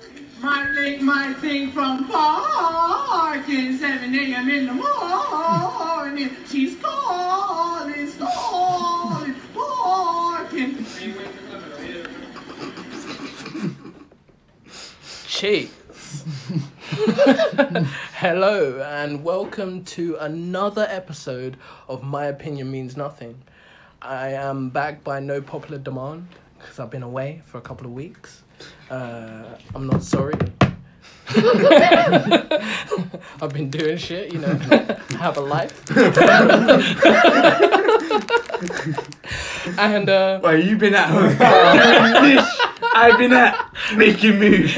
might think from parking 7 a.m. in the morning. She's calling, parking. Cheers. Hello and welcome to another episode of My Opinion Means Nothing. I am back by no popular demand because I've been away for a couple of weeks. I'm not sorry. I've been doing shit, you know, have a life. And well, you've been at home doing this. I've been at making moves.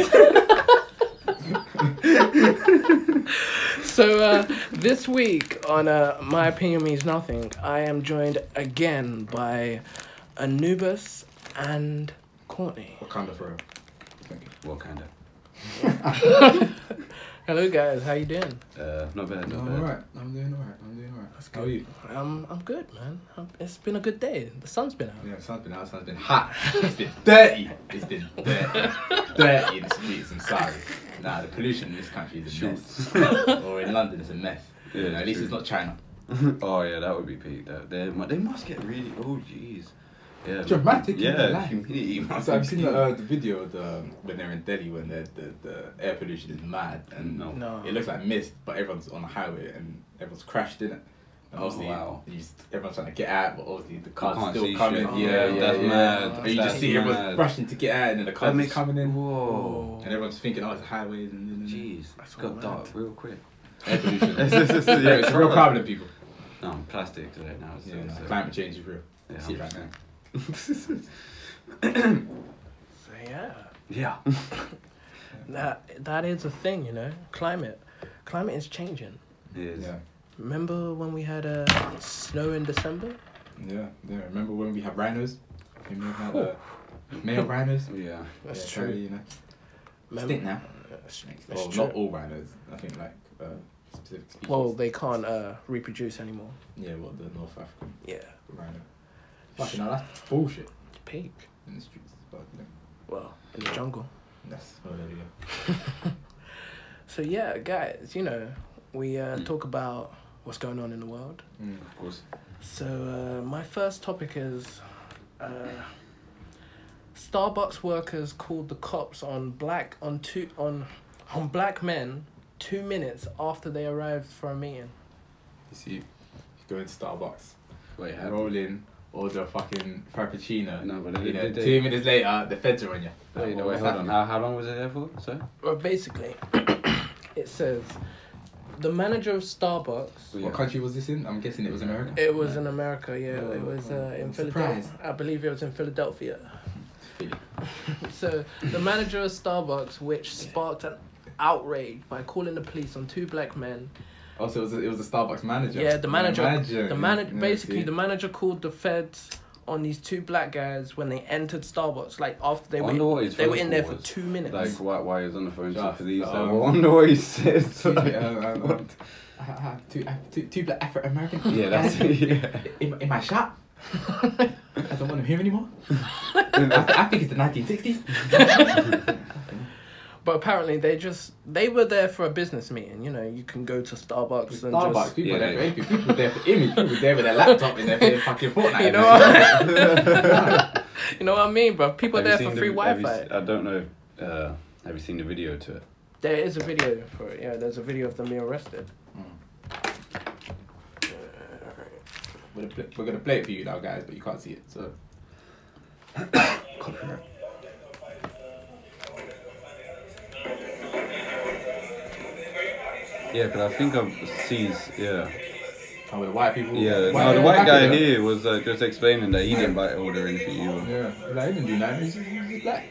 So this week on My Opinion Means Nothing, I am joined again by Anubis and Courtney. Wakanda forever. Wakanda. Hello guys, how you doing? Not bad. I'm alright. I'm doing alright. How are you? I'm good, man. It's been a good day. The sun's been out. Yeah, the sun's been out. The sun's been hot. It's been dirty. Dirty in the streets. I'm sorry. Nah, the pollution in this country is a mess. Or in London, it's a mess. Yeah, at least it's not China. Oh yeah, that would be peak. They must get really. Oh jeez. Yeah. Dramatic. Yeah. Humidity. So I've seen the video of when they're in Delhi when the air pollution is mad and No. it looks like mist, but everyone's on the highway and everyone's crashed in it. And obviously, everyone's trying to get out, but obviously the cars are still coming. Shit. That's mad. And you just see everyone rushing to get out, and then the cars are coming in. Whoa. And everyone's thinking, oh, it's highways. And jeez, it's got dark real quick. Air pollution. It's a real problem, people. No, plastics right now. Climate change is real. Yeah, See it right now. So yeah. Yeah. That is a thing, you know. Climate is changing. It is. Yeah. Remember when we had snow in December? Yeah. Remember when we had rhinos? We had male rhinos? Yeah. That's true. You know. Remember? Stink now. That's true. Not all rhinos. I think like specific species. Well, they can't reproduce anymore. Yeah, well, the North African Yeah. rhino. Fucking hell, that's bullshit Peak. in the streets. But, Well, in the jungle. that's there you go. So yeah, guys, you know, we talk about what's going on in the world. Of course. So my first topic is Starbucks workers called the cops on black men 2 minutes after they arrived for a meeting. You see, you go into Starbucks, Wait, roll in, order a fucking frappuccino. No, but 2 minutes later, the feds are on you. Wait, hold on. How long was it there for? Sorry? Well, basically, it says the manager of Starbucks. What country was this in? I'm guessing it was America. It was in America, yeah. Oh, it was in surprised. Philadelphia. I believe it was in Philadelphia. So the manager of Starbucks, which sparked an outrage by calling the police on 2 black men. Also, it was a Starbucks manager. Yeah, the manager. Imagine. The manager called the feds on these 2 black guys when they entered Starbucks. Like after they were in there for 2 minutes. Like why he was on the phone to police? I I wonder what he said. Two black Afro-American. Yeah, that's it. Yeah. In my shop. I don't want him here anymore. I think it's the 1960s. But apparently they were there for a business meeting. You know, you can go to Starbucks and just... People there for image. People there with their laptop in their fucking Fortnite. You know what? You know what I mean, bro? People there for free Wi-Fi. I don't know. Have you seen the video to it? There is a video for it. Yeah, there's a video of them being arrested. We're gonna play it for you now, guys, but you can't see it. So. Yeah, because I think I've seen. Yeah. Oh, with the white people. Yeah. No, the white guy here was just explaining that he didn't order anything either. Yeah. Like, he didn't do nothing. He's black.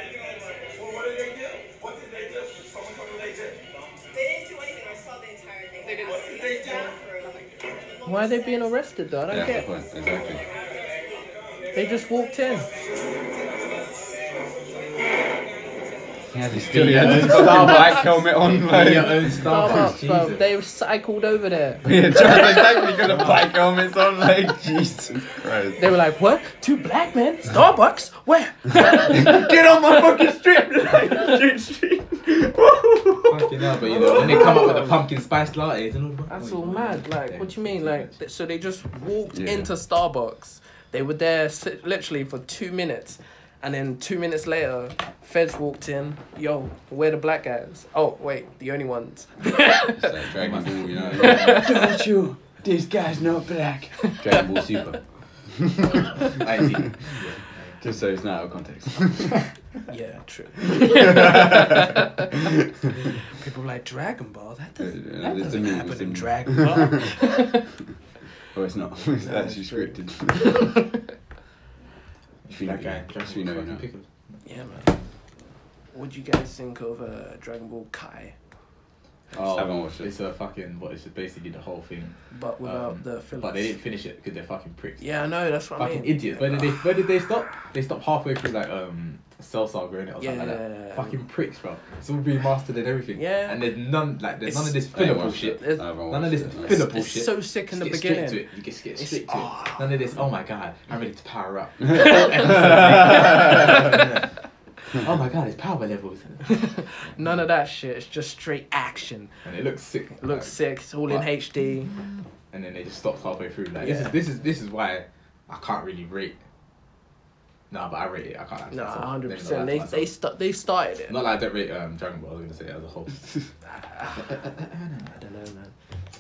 Why are they being arrested though? I don't get. Exactly. They just walked in. He had his Starbucks helmet on. Like, your own Starbucks, bro. They cycled over there. Yeah, exactly. Got a bike helmets on. Like, Jesus Christ. They were like, "What? 2 black men? Starbucks? Where?" Get on my fucking strip! know, but you know, when they come up with the pumpkin spice lattes and all that. That's all mad. Like, what do you mean? Like, so they just walked into Starbucks. They were there literally for 2 minutes. And then 2 minutes later, Feds walked in. Yo, where the black guys? Oh, wait, the only ones. It's like Dragon Ball, you know. Don't you? This guy's not black. Dragon Ball Super. I see. Just so it's not out of context. Yeah, true. People like Dragon Ball. That doesn't happen in Dragon Ball. Oh, it's not. It's actually scripted. If you know, Just you know, you know. Yeah, man. What do you guys think of Dragon Ball Kai? Oh, haven't watched it. It's a fucking it's basically the whole thing. But without the fillers. But they didn't finish it because they're fucking pricks. Yeah, I know, that's what I Fucking mean. idiots. Where did they stop? They stopped halfway through like Cell Saga or something like that. Fucking pricks, bro. It's all remastered and everything. Yeah. And there's none of this filler bullshit. None of this filler It's bullshit. so sick in the Just beginning. Get straight to it. You just get straight to it. None of this. Oh my god, I'm ready to power up. Oh my god, it's power levels. None of that shit. It's just straight action. And it looks sick. It looks sick. It's all in HD. And then they just stopped halfway through. Like Yeah. this is why I can't really rate. No, but I rate it. I can't. No, myself. 100%. Let me not lie to myself. They started it. Not like I don't rate Dragon Ball. I was gonna say it as a whole. I don't know, man.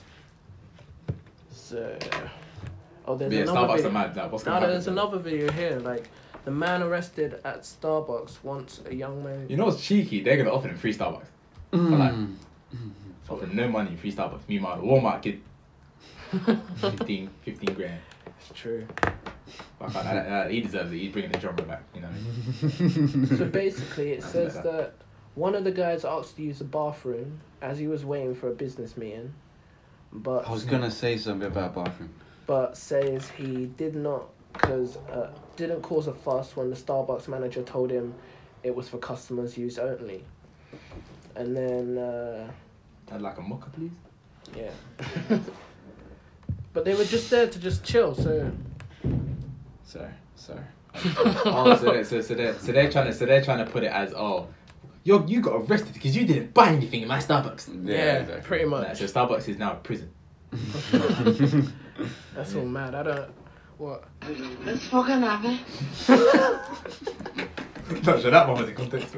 So, there's Yeah, another Starbucks video. are mad. Like, what's No, gonna there's happen? another video here. Like, the man arrested at Starbucks wants a young man. You know what's cheeky? They're gonna offer them free Starbucks. For like, offer no money, free Starbucks. Meanwhile, the Walmart kid, 15 grand. It's true. He deserves it. He's bringing the genre back. You know what I mean? So basically, it says that one of the guys asked to use the bathroom as he was waiting for a business meeting, but I was gonna say something about bathroom. but says he did not because didn't cause a fuss when the Starbucks manager told him it was for customers' use only. And then I'd like a mocha, please. yeah. But they were just there to just chill, so Sorry. Oh, so they're trying to put it as you got arrested because you didn't buy anything in my Starbucks. yeah, exactly. pretty much. Nah, so Starbucks is now a prison. That's all mad. I don't what. Let's fucking have it. No, so that one was in context.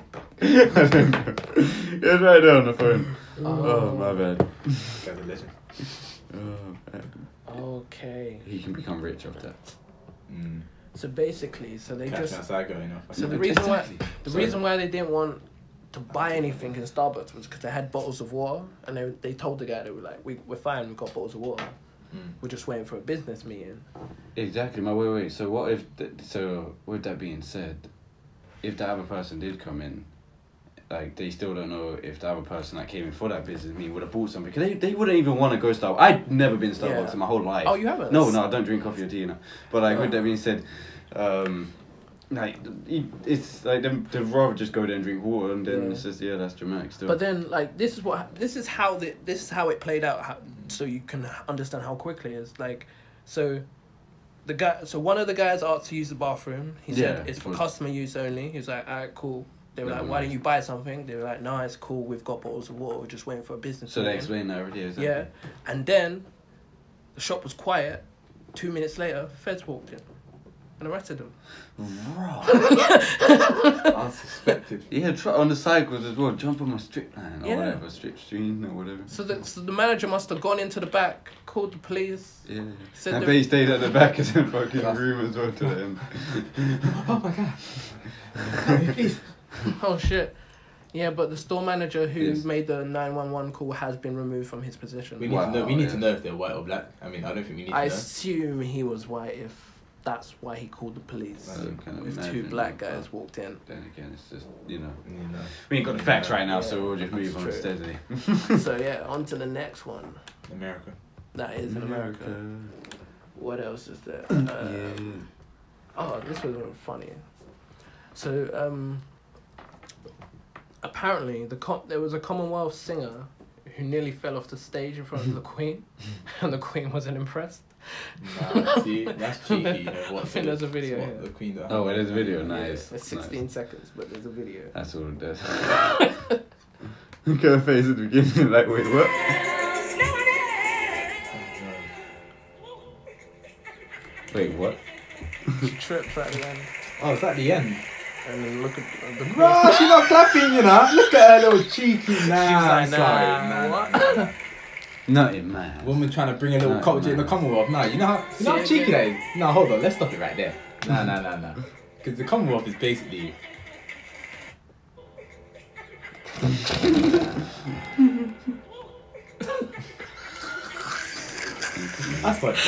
It's right there on the phone. Oh, my bad. Guy's a legend. Oh, man. Okay. He can become rich off that. So basically, so they Catch just me outside going off. so the reason why they didn't want to buy anything in Starbucks was because they had bottles of water, and they told the guy, they were like, we're fine, we've got bottles of water. We're just waiting for a business meeting. Exactly. Wait. So what if? So with that being said, if the other person did come in, like they still don't know if the other person that came in for that business meeting would have bought something. Because they wouldn't even want to go Starbucks. I've never been to Starbucks in my whole life. Oh, you haven't? No, I don't drink coffee or tea now. But like with that being said, like it's like they'd rather just go there and drink water, and then it's just that's dramatic still. But then like this is how it played out, so you can understand how quickly it is. Like, so one of the guys asked to use the bathroom. He said it's for customer use only. He was like, alright, cool. They were like, why don't you buy something? They were like, no, it's cool. We've got bottles of water. We're just waiting for a business. So they meeting. explained that already. Exactly. Yeah, and then the shop was quiet. 2 minutes later, feds walked in and arrested them. Unsuspected. Yeah, try on the cycles as well. Jump on my strip line or Yeah. whatever, strip stream or whatever. So the manager must have gone into the back, called the police. Yeah. Said And the- they stayed at the back of the fucking room as well to the end. Oh my god. Please. Oh shit. Yeah, but the store manager who Yes. made the 911 call has been removed from his position. We need to know. We need to know if they're white or black. I mean, I don't think we need to I know. assume he was white if that's why he called the police. I don't kind of If two imagine black that, guys but walked in. Then again, it's just, You know. we ain't got the facts right now, Yeah, so we'll just move that's on true. steadily. So yeah, on to the next one. America. That is in America. What else is there? Oh, this was funny. So apparently there was a Commonwealth singer who nearly fell off the stage in front of the Queen, and the Queen wasn't impressed. Nah, see, that's cheeky. You know, I think there's a video what here. the Queen does. Oh, well, there's a video. Yeah, Nice. it's 16 seconds, but there's a video. That's all it does. Look at her face at the beginning, like, wait, what? Wait, what? She trips at the end. Oh, it's at the end. And then look at the Bro, she's not clapping, you know. Look at her little cheeky. Nah, She's like, sorry. what? Nothing, man. Woman trying to bring a little No, culture in the no. Commonwealth. Nah, you know how See, cheeky that is. No, hold on. Let's stop it right there. Nah. Because the Commonwealth is basically. That's what.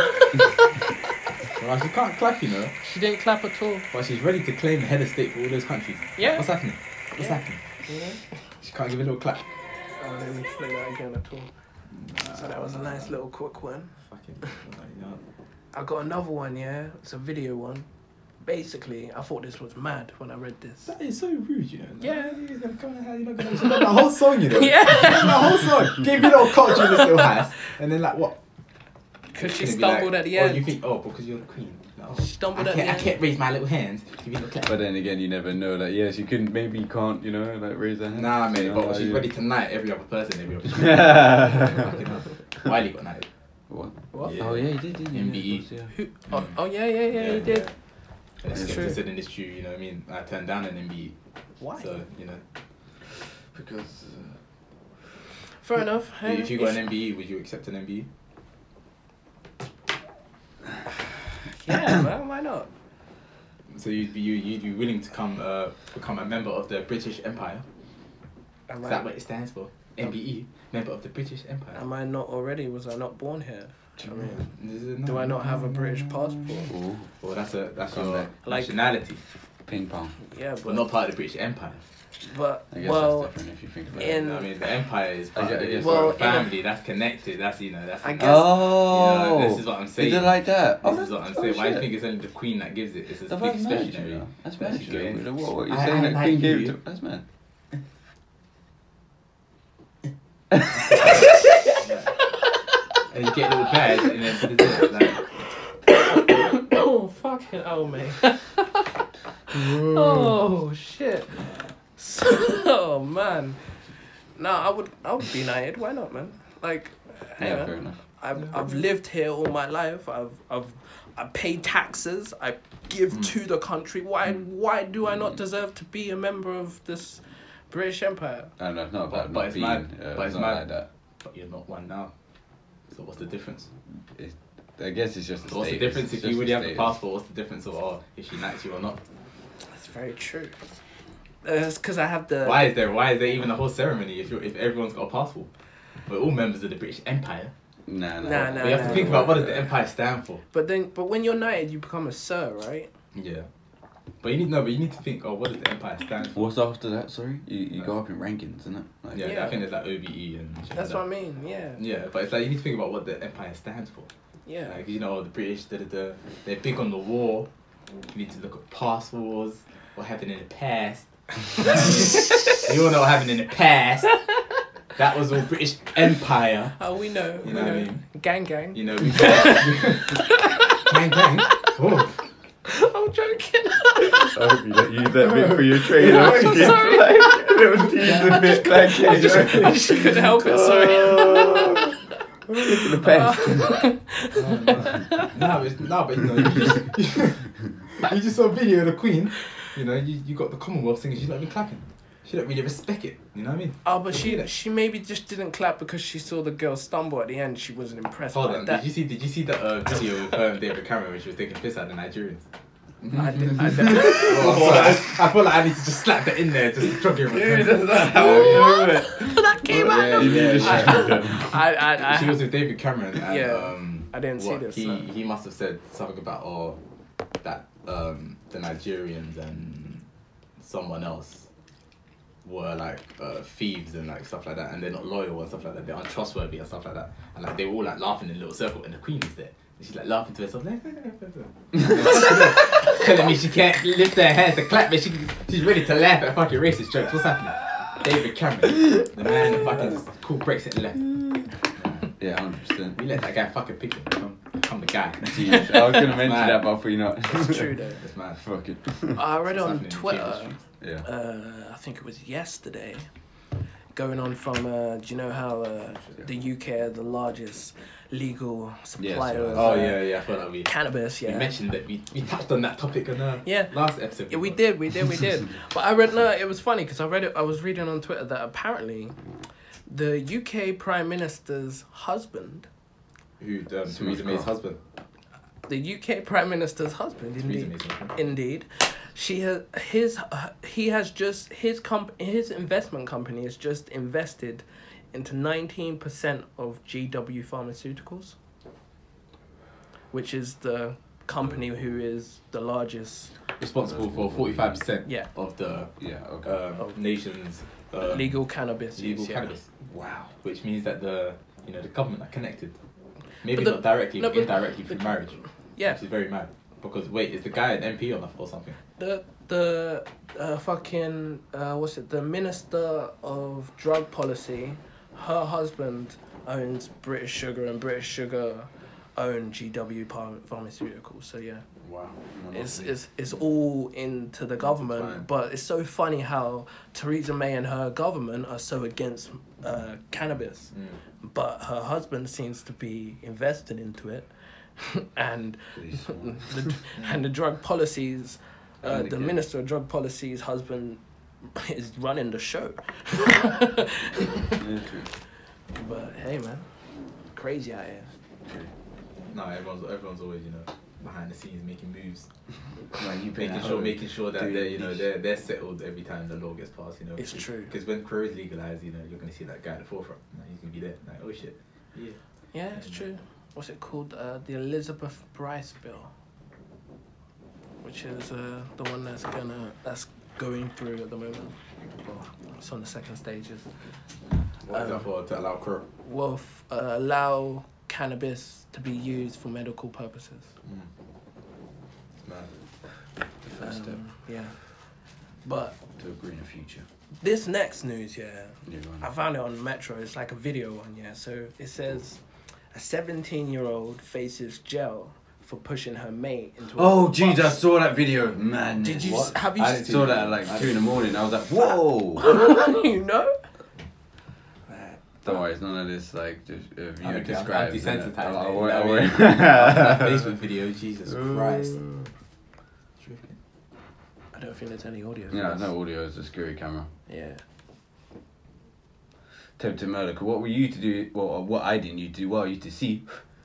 Well, she can't clap, you know. She didn't clap at all. But she's ready to claim the head of state for all those countries. Yeah. What's happening? What's happening? She can't give a little clap. Oh, let me play that again at all. So that was a nice little quick one. Fucking. You know. I got another one, yeah. It's a video one. Basically, I thought this was mad when I read this. That is so rude, you know. Yeah. You're gonna come and you're not gonna listen to the whole song, you know. Yeah. The whole song. Gave you a little culture in this little house, and then like what? Because she Gonna be stumbled like, at the Oh, end. you think? Oh, because you're the queen. No. She stumbled at the I end. can't raise my little hands. Give you a little clap. But then again, you never know. Like, yes, you can, maybe you can't, you know, like raise a hand. Nah, mate. You know, But like, she's you- ready to knight every other person, every other. Fucking hell. Wiley got knighted. What? What? Yeah. Oh, yeah, he did, didn't he? MBE. Yeah, of course, Who? Oh, yeah, he did. And That's it's true. said in this tune, you know what I mean? I turned down an MBE. Why? So, you know. Because. Fair enough. Hey, If you got an MBE, would you accept an MBE? Yeah, man, why not? So you'd be willing to become a member of the British Empire? Am Is I, that what it stands for? MBE, member of the British Empire. am I not already? Was I not born here? I mean, do No, I not have a British passport? Ooh, Well, that's your back. Like- nationality, ping pong. Yeah, but but not part of the British Empire. I guess well, that's different if you think about in- it. You know what I mean, the empire is part of I it. guess- It's well, a family that's connected. That's that's. I guess- Oh, You know, this is what I'm saying. Is it like that? This Oh, is what I'm oh, saying. Why do you shit. think it's only the Queen that gives it? It's a That's big mad, special. you know. That's That's mad. good. You know. What you're I saying that like Queen gave you. it to? That's mad. And you get a little badge and then put it in. Like, oh fucking hell, mate. Oh shit. Oh man. No, I would be knighted. Why not, man? Like, hey, Yeah, man, fair enough. I've lived here all my life. I pay taxes. I give to the country. Why do I not deserve to be a member of this British Empire? I don't know. It's not about But not it's being. mad. But It's it's not mad. like that. but you're not one now. So what's the difference? I guess it's just. So what's the status. difference It's if you just really have a status. passport? What's the difference of if she knights you or not? That's very true. It's because I have the. Why is there even a whole ceremony if everyone's got a passport? We're all members of the British Empire. Nah. Nah. We have to think about what does the empire stand for. But when you're knighted, you become a sir, right? Yeah. But you need to think, what does the empire stand for? What's after that? Sorry, you go up in rankings, isn't it? Like, Yeah, Yeah. I think there's like OBE and shit That's like what I mean. Yeah. that. Yeah, but it's like you need to think about what the empire stands for. Yeah. Like, you know, the British, they're big on the war. You need to look at past wars, what happened in the past. You all know what happened in the past. That was all British Empire. Oh, we know. You know what I mean? Gang. You know, we gang gang. Oh. I'm joking. I hope you don't use that bit for your trailer. Yeah, I'm Skip, sorry. like, little teaser bit, like, I just couldn't help it. Sorry. Look at the past. But you know, you just saw a video of the Queen. You know, you got the Commonwealth singing. She's not even clapping. She don't really respect it. You know what I mean? Oh, but she maybe just didn't clap because she saw the girl stumble at the end. She wasn't impressed Hold by on. that. Did you see the video with her and David Cameron when she was taking piss out of the Nigerians? I did. I feel like I need to just slap that in there, just drug it. That came out. You need to show them. I She was with David Cameron. And, Yeah, I didn't see what, this, He no. he must have said something about that the Nigerians and someone else were like thieves and like stuff like that, and they're not loyal and stuff like that. They're untrustworthy and stuff like that. And like they were all like laughing in a little circle, and the Queen was there. And she's like laughing to herself, like, telling me she can't lift her hands to clap, but she's ready to laugh at fucking racist jokes. What's happening? David Cameron, the man that fucking just cool Brexit left. Yeah, 100%. We let that guy fucking pick him. Become the guy. Jeez, I was gonna mention Mad. that, but I thought you not. It's true though. That's mad. Fuck it. I read What's on happening in Twitter. Cambridge Street? Yeah. I think it was yesterday. going on from, do you know how the UK are the largest legal supplier of Oh yeah. I thought that cannabis? we Yeah. mentioned that we touched on that topic in Yeah. last episode. Yeah, we did. But I read, no, it was funny because I read it, I was reading on Twitter that apparently the UK Prime Minister's husband, Who Theresa May's husband? the UK Prime Minister's husband, Theresa indeed, May's husband. indeed, his investment company has just invested into 19% of GW Pharmaceuticals, which is the company who is the largest Responsible for 45% Yeah. of the Yeah, okay. nation's legal cannabis. legal use, yeah. cannabis. Wow. Which means that the government are connected. Maybe But not directly, no, but but- indirectly through marriage. Yeah. Which is very mad. Because wait, is the guy an MP or something? The fucking the Minister of Drug Policy, her husband owns British Sugar, and British Sugar own GW Pharmaceuticals. So yeah, Wow. it's all into the government. Fine. But it's so funny how Theresa May and her government are so against cannabis, but her husband seems to be invested into it, and the drug policies. And The again. Minister of Drug Policy's husband is running the show. Yeah, true. But hey, man, crazy out here. No, everyone's always behind the scenes making moves, Man, you been making sure that doing they're settled every time the law gets passed. It's true. Because when Crow is legalized, you're gonna see that guy at the forefront. He's gonna be there. Like, oh shit. Yeah. Yeah, it's true. What's it called? The Elizabeth Bryce Bill, which is the one that's going through at the moment. Well, it's on the second stages. What is that for? To allow Crow. Will allow cannabis to be used for medical purposes. Man. The first step Yeah, but to a greener future. this next news, Yeah, go on. I found it on Metro. It's like a video one, yeah. So it says a 17-year-old faces jail for pushing her mate into a Oh, jeez, I bus. saw that video. Man, Did you What? have you I didn't I saw that at like 2 in the morning. I was like, whoa. you know? Don't worry, it's none of this like just view I'm described. desensitized. I mate. won't- I I mean, won't- that Facebook video, Jesus Christ. Tripping. I don't think there's any audio. for Yeah, this. no audio, it's a security camera. Yeah. Attempted murder. 'Cause what were you to do? Well, what I didn't you do? What are you to see?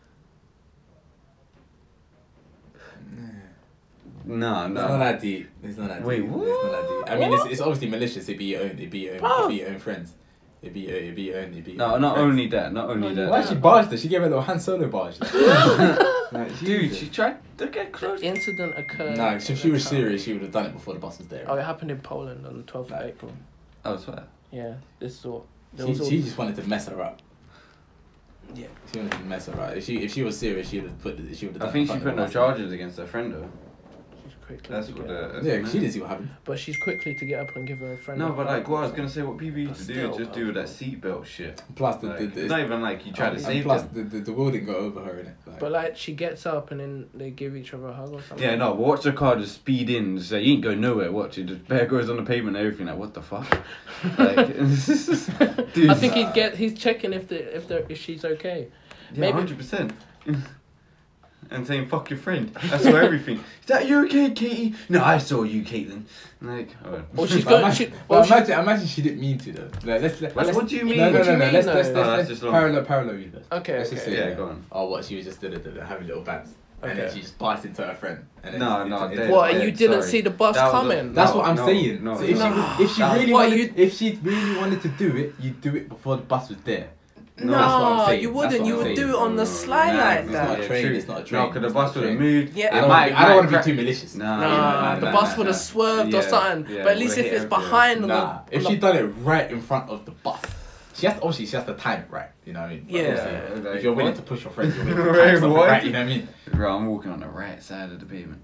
No, It's not no. that deep. It's not that Wait, deep. It's not that deep. I mean, it's obviously malicious. It'd be your own. It'd be your own friends. It'd be your own. No, not only that. Not only that. Why she barged her? She gave her a little Han Solo barge. Dude, she tried to get close. The incident occurred. Nah, if she was serious, she would have done it before the bus was there. Oh, it happened in Poland on the 12th of April. Oh, swear. Yeah, this is all. There She, was all she just wanted to mess her up. yeah. She wanted to mess her up. If she was serious, she would have put. She would have. I think she put no charges against her friend though. She's quickly That's to what get up. the. Yeah, she didn't see what happened. But she's quickly to get up and give her a friend. No, a but hug. like what I was gonna say, what people used to do Still, is just do with that seatbelt shit. Plus, Like, it's not even like you try to and save plus them. the wheel didn't go over her in it. Like, But like she gets up and then they give each other a hug or something. Yeah, no, but watch the car just speed in, just say, you ain't going nowhere, watch it, just bear goes on the pavement and everything, like, what the fuck? Like, dude, I think he's checking if she's okay. yeah, maybe- 100%. And saying, fuck your friend. I saw everything. Is that you okay, Katie? No, I saw you, Caitlin. Like, oh. Or she's But going. imagine, Well, she, imagine she didn't mean to though. Like, let's What do you mean? No, What do you mean, Let's though? Oh, that's just long. parallel you this. Okay, Let's just okay. say, Yeah, go on. Oh, what she was just having little bats, and then Okay. she just passed into her friend. And then No, it's- no, it's- dead. what? And Yeah, you didn't sorry. see the bus That was coming? That's No, what I'm no, saying. no. So if she That- really What, wanted, you- if she really wanted to do it, you'd do it before the bus was there. No, that's what I'm saying. you That's wouldn't. what You I'm would saying. do it on the slide Nah, like it's that. not a train, true. it's not a train, No, because the it's not bus a would have train. moved. Yeah. I It don't might want to crack- be too malicious. Nah, the bus would have swerved or something. yeah, but at least would've if hit it's her, behind Nah, the if she done it right in front of the bus, she has to time it right. You know what I mean? But Yeah. obviously, Like, if you're willing what? to push your friends, you're willing to Wait, time something what? right. You know what I mean? Bro, I'm walking on the right side of the pavement.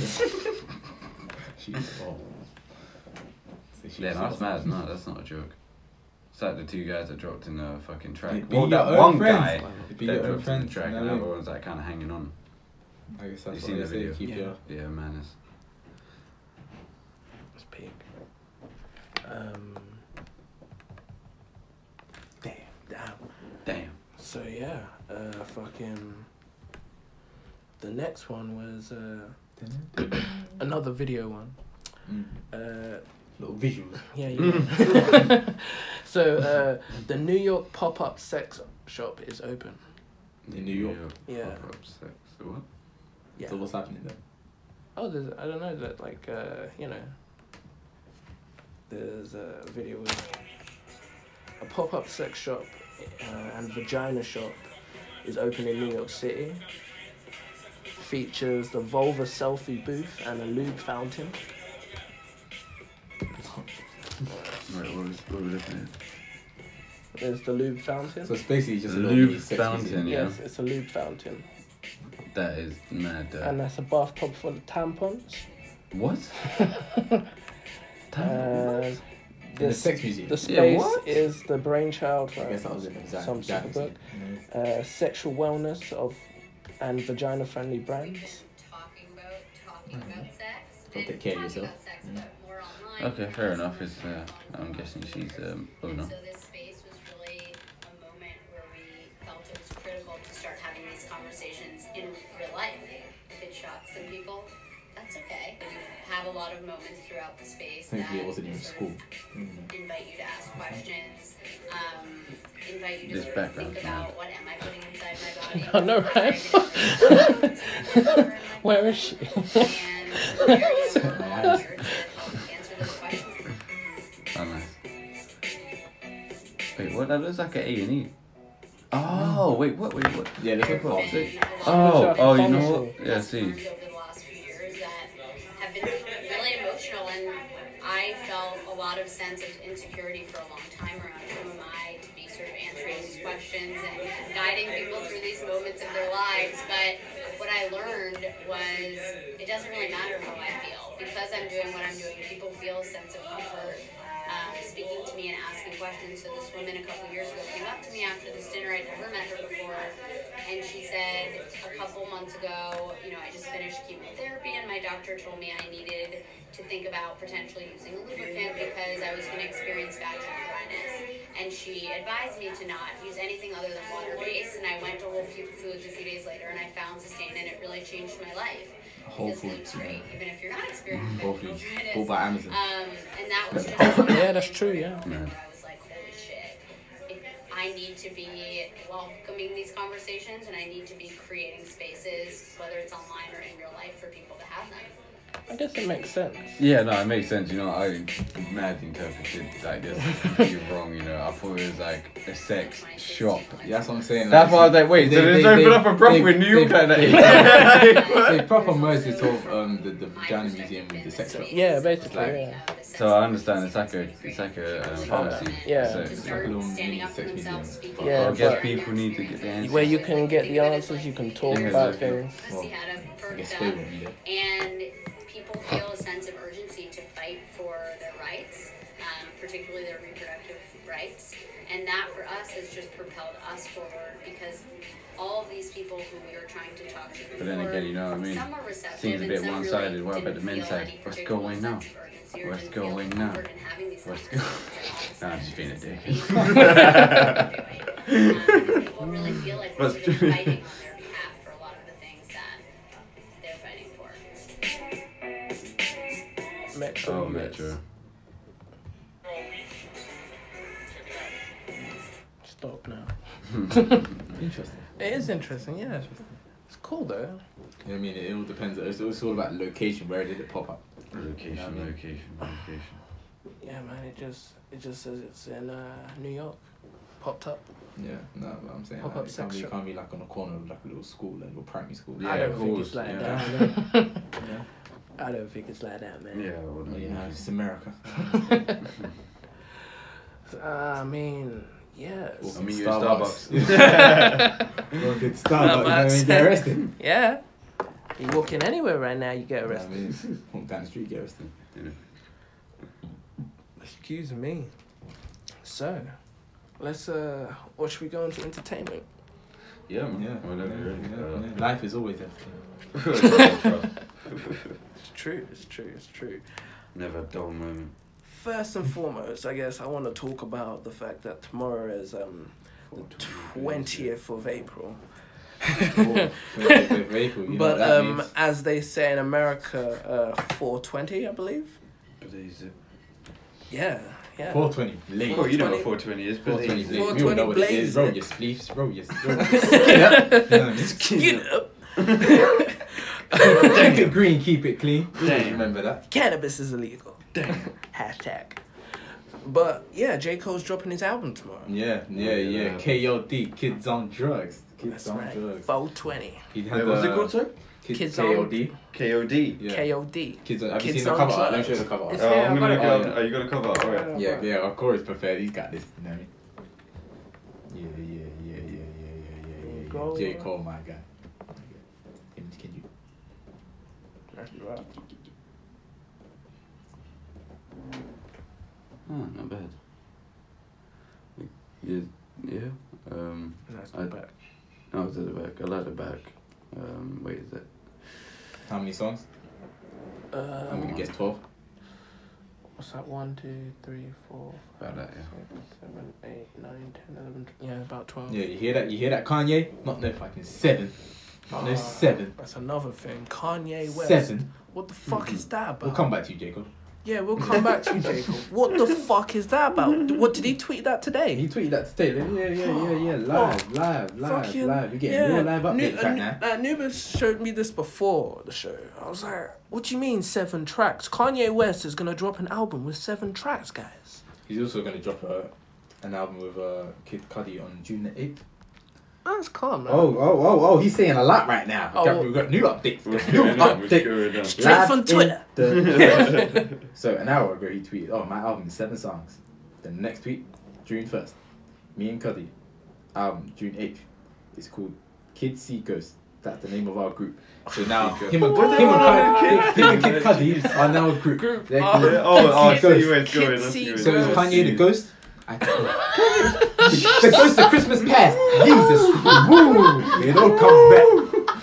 Yeah, no, that's mad. No, that's not a joke. It's like the two guys that dropped in the fucking track. Be Well, your that own one friends. guy Be that your own dropped in the friends, track, you know and the what I other mean? one's like kind of hanging on. I guess You that's seen what the they say. video? Keep Yeah. your Yeah, man. It's peak. So yeah, fucking. The next one was another video one. Little visuals. Yeah, yeah. So the New York pop-up sex shop is open. In New York. Yeah. Pop-up sex. So what? Yeah. So what's happening there? Oh, there's, I don't know, that like, you know, there's a video with a pop-up sex shop and vagina shop is open in New York City. Features the vulva selfie booth and a lube fountain. Right, what are we looking at? There's the lube fountain. So it's basically just a Lube little mini sex fountain, museum. yeah. Yes, it's a lube fountain. That is mad. And that's a bathtub full of tampons. What? In the sex museum. The space what? is the brainchild I for guess that was in the some superbook. Sexual wellness of and vagina-friendly brands. Talking about sex. Don't take and care of talking yourself. about sex, but more online. Okay, fair enough. It's I'm guessing she's owner. So this space was really a moment where we felt it was critical to start having these conversations in real life. If it shocks some people, that's okay. We have a lot of moments throughout the space Thankfully, that it wasn't even sort school. of invite you to ask questions, invite you to This sort of background think sound. about what am I putting inside my body. I know, right? Where is she? And here you are here to answer those questions. Oh, nice. Wait, what? That looks like an A&E. Oh, wait, what? Yeah, let's go for Been it. a lot of Oh, you know what? Pharmacy. Yeah, see. over the last few years that have been really emotional, and I felt a lot of sense of insecurity for a long time around who am I to be sort of answering these questions and guiding people through these moments of their lives. But what I learned was it doesn't really matter how I feel. Because I'm doing what I'm doing, people feel a sense of comfort speaking to me and asking questions. So this woman a couple years ago came up to me after this dinner. I'd never met her before, and she said a couple months ago, you know, I just finished chemotherapy and my doctor told me I needed to think about potentially using a lubricant because I was going to experience vaginal dryness. And she advised me to not use anything other than water-based, and I went to Whole Foods a few days later and I found Sustain, and it really changed my life. Whole Because Foods, lube's great, even if you're not experiencing Whole vaginal Foods. dryness. Bought by Amazon. And that was just Yeah, that's true, yeah. I was like, holy shit. I need to be welcoming these conversations, and I need to be creating spaces, whether it's online or in real life, for people to have them. I guess it makes sense. Yeah, no, it makes sense. You know, I mad interpreted like this completely wrong. You know, I thought it was like a sex shop. Yeah, that's what I'm saying. That's why I was like, wait, so they open up a brothel in New York like that? They proper merged this whole the vagina museum with the sex shop. Yeah, basically, Like- yeah. So I understand. It's like a pharmacy. Yeah. So, To start little standing mini up for sex themselves, museum. speaking Yeah, I up. guess but- people need to get the answers. Where you can get the answers, you can talk Yeah, about exactly. things. Pussy had a I perked guess up, we won't be there. and people feel a sense of urgency to fight for their rights, particularly their reproductive rights. And that for us has just propelled us forward because all of these people who we were trying to talk to But then again, you know what I mean? some were receptive Seems a and bit some one-sided. really What about the didn't men's feel side? any What's particular going now? sense of urgency or What's didn't feel going now? comfort in having these What's conversations. Nah, I'm just being a dick. People really feel like we're That's sort of true. fighting on their behalf for a lot of the things that they're fighting for. Metro. Oh, US. Metro. Stop now. Interesting. It is interesting, yeah. It's cool though. You know what I mean? It all depends. It's all about location. Where did it pop up? Location. Yeah, man. It just says it's in New York. Popped up. Yeah, no, but I'm saying Pop-up like, sex it shop. can't be like on a corner of like a little school, like a little primary school. Yeah, I don't of think course, it's like yeah. that. Yeah. I don't think it's like that, man. Yeah, well, Well, you know, it's America. I mean, yeah. I mean, you're at Starbucks. Well, good Starbucks, Starbucks. You get arrested. Yeah. You walk in anywhere right now, you get I arrested. mean, walk down the street, get arrested. Excuse me. So, let's what should we go into entertainment? Yeah, man. Yeah, Whatever. yeah. Life is always entertaining. It's true. Never a dull moment. First and foremost, I guess I want to talk about the fact that tomorrow is April. 20th of April. 20th of April, you know But what that means. as they say in America, 420, I believe. Yeah. 420, late. Oh, you know what 420 is, but 420 it's late. We all 420 know what it is. blaze Roll it. your sleeves, roll your skin up. You know what I mean? Get up. Keep it green, keep it clean. Damn. Remember that. Cannabis is illegal. Hashtag. But yeah, J. Cole's dropping his album tomorrow. Yeah. KOD, Kids on Drugs. Kids That's on right. Drugs. 420. He had Wait, what's it called, sir? Kids on- KOD. KOD. Yeah. KOD. Kids on. Have you Kids seen the on cover art? Let me Drugs. show you the cover art. It's Oh, here, I'm I gonna got go. it. Are you gonna cover? Alright. Yeah, of course, prepared. He's got this. You know what I mean? Yeah. Go. J. Cole, my guy. Can you? That's right. Oh, not bad. Yeah. That's I- not bad. Oh, it's at the back. I like the back. Wait, is that? How many songs? I'm gonna guess 12. What's that? 1, 2, 3, 4, 5, About that, yeah. 6, 7, 8, 9, 10, 11. Yeah, about 12. Yeah, you hear that? You hear that, Kanye? Not no fucking 7. Not no Ah, 7. That's another thing. Kanye West. 7. What the fuck is that about? We'll come back to you, Jacob. Yeah, we'll come back to you, Jacob. What the fuck is that about? What did he tweet that today? He tweeted that today. Yeah. Live. Fucking- We're getting real live updates right now. Anubis showed me this before the show. I was like, what do you mean 7 tracks? Kanye West is going to drop an album with 7 tracks, guys. He's also going to drop an album with Kid Cudi on June the 8th. That's calm, man. Oh, he's saying a lot right now. Oh. We've got new updates. What's New going on? What's updates. going on? Straight Live from in Twitter. the- So an hour ago he tweeted, "Oh, my album is 7 songs." Then next tweet, June 1st, me and Cudi, album June 8th. It's called Kid See Ghost. That's the name of our group. So now him and Kid Cudi are now a group. They're called Oh, I Kid see See where Ghost. it's going. I Kids see see where it's So is going. Kanye the ghost? The ghost of Christmas past. Jesus. Woo! It all comes back.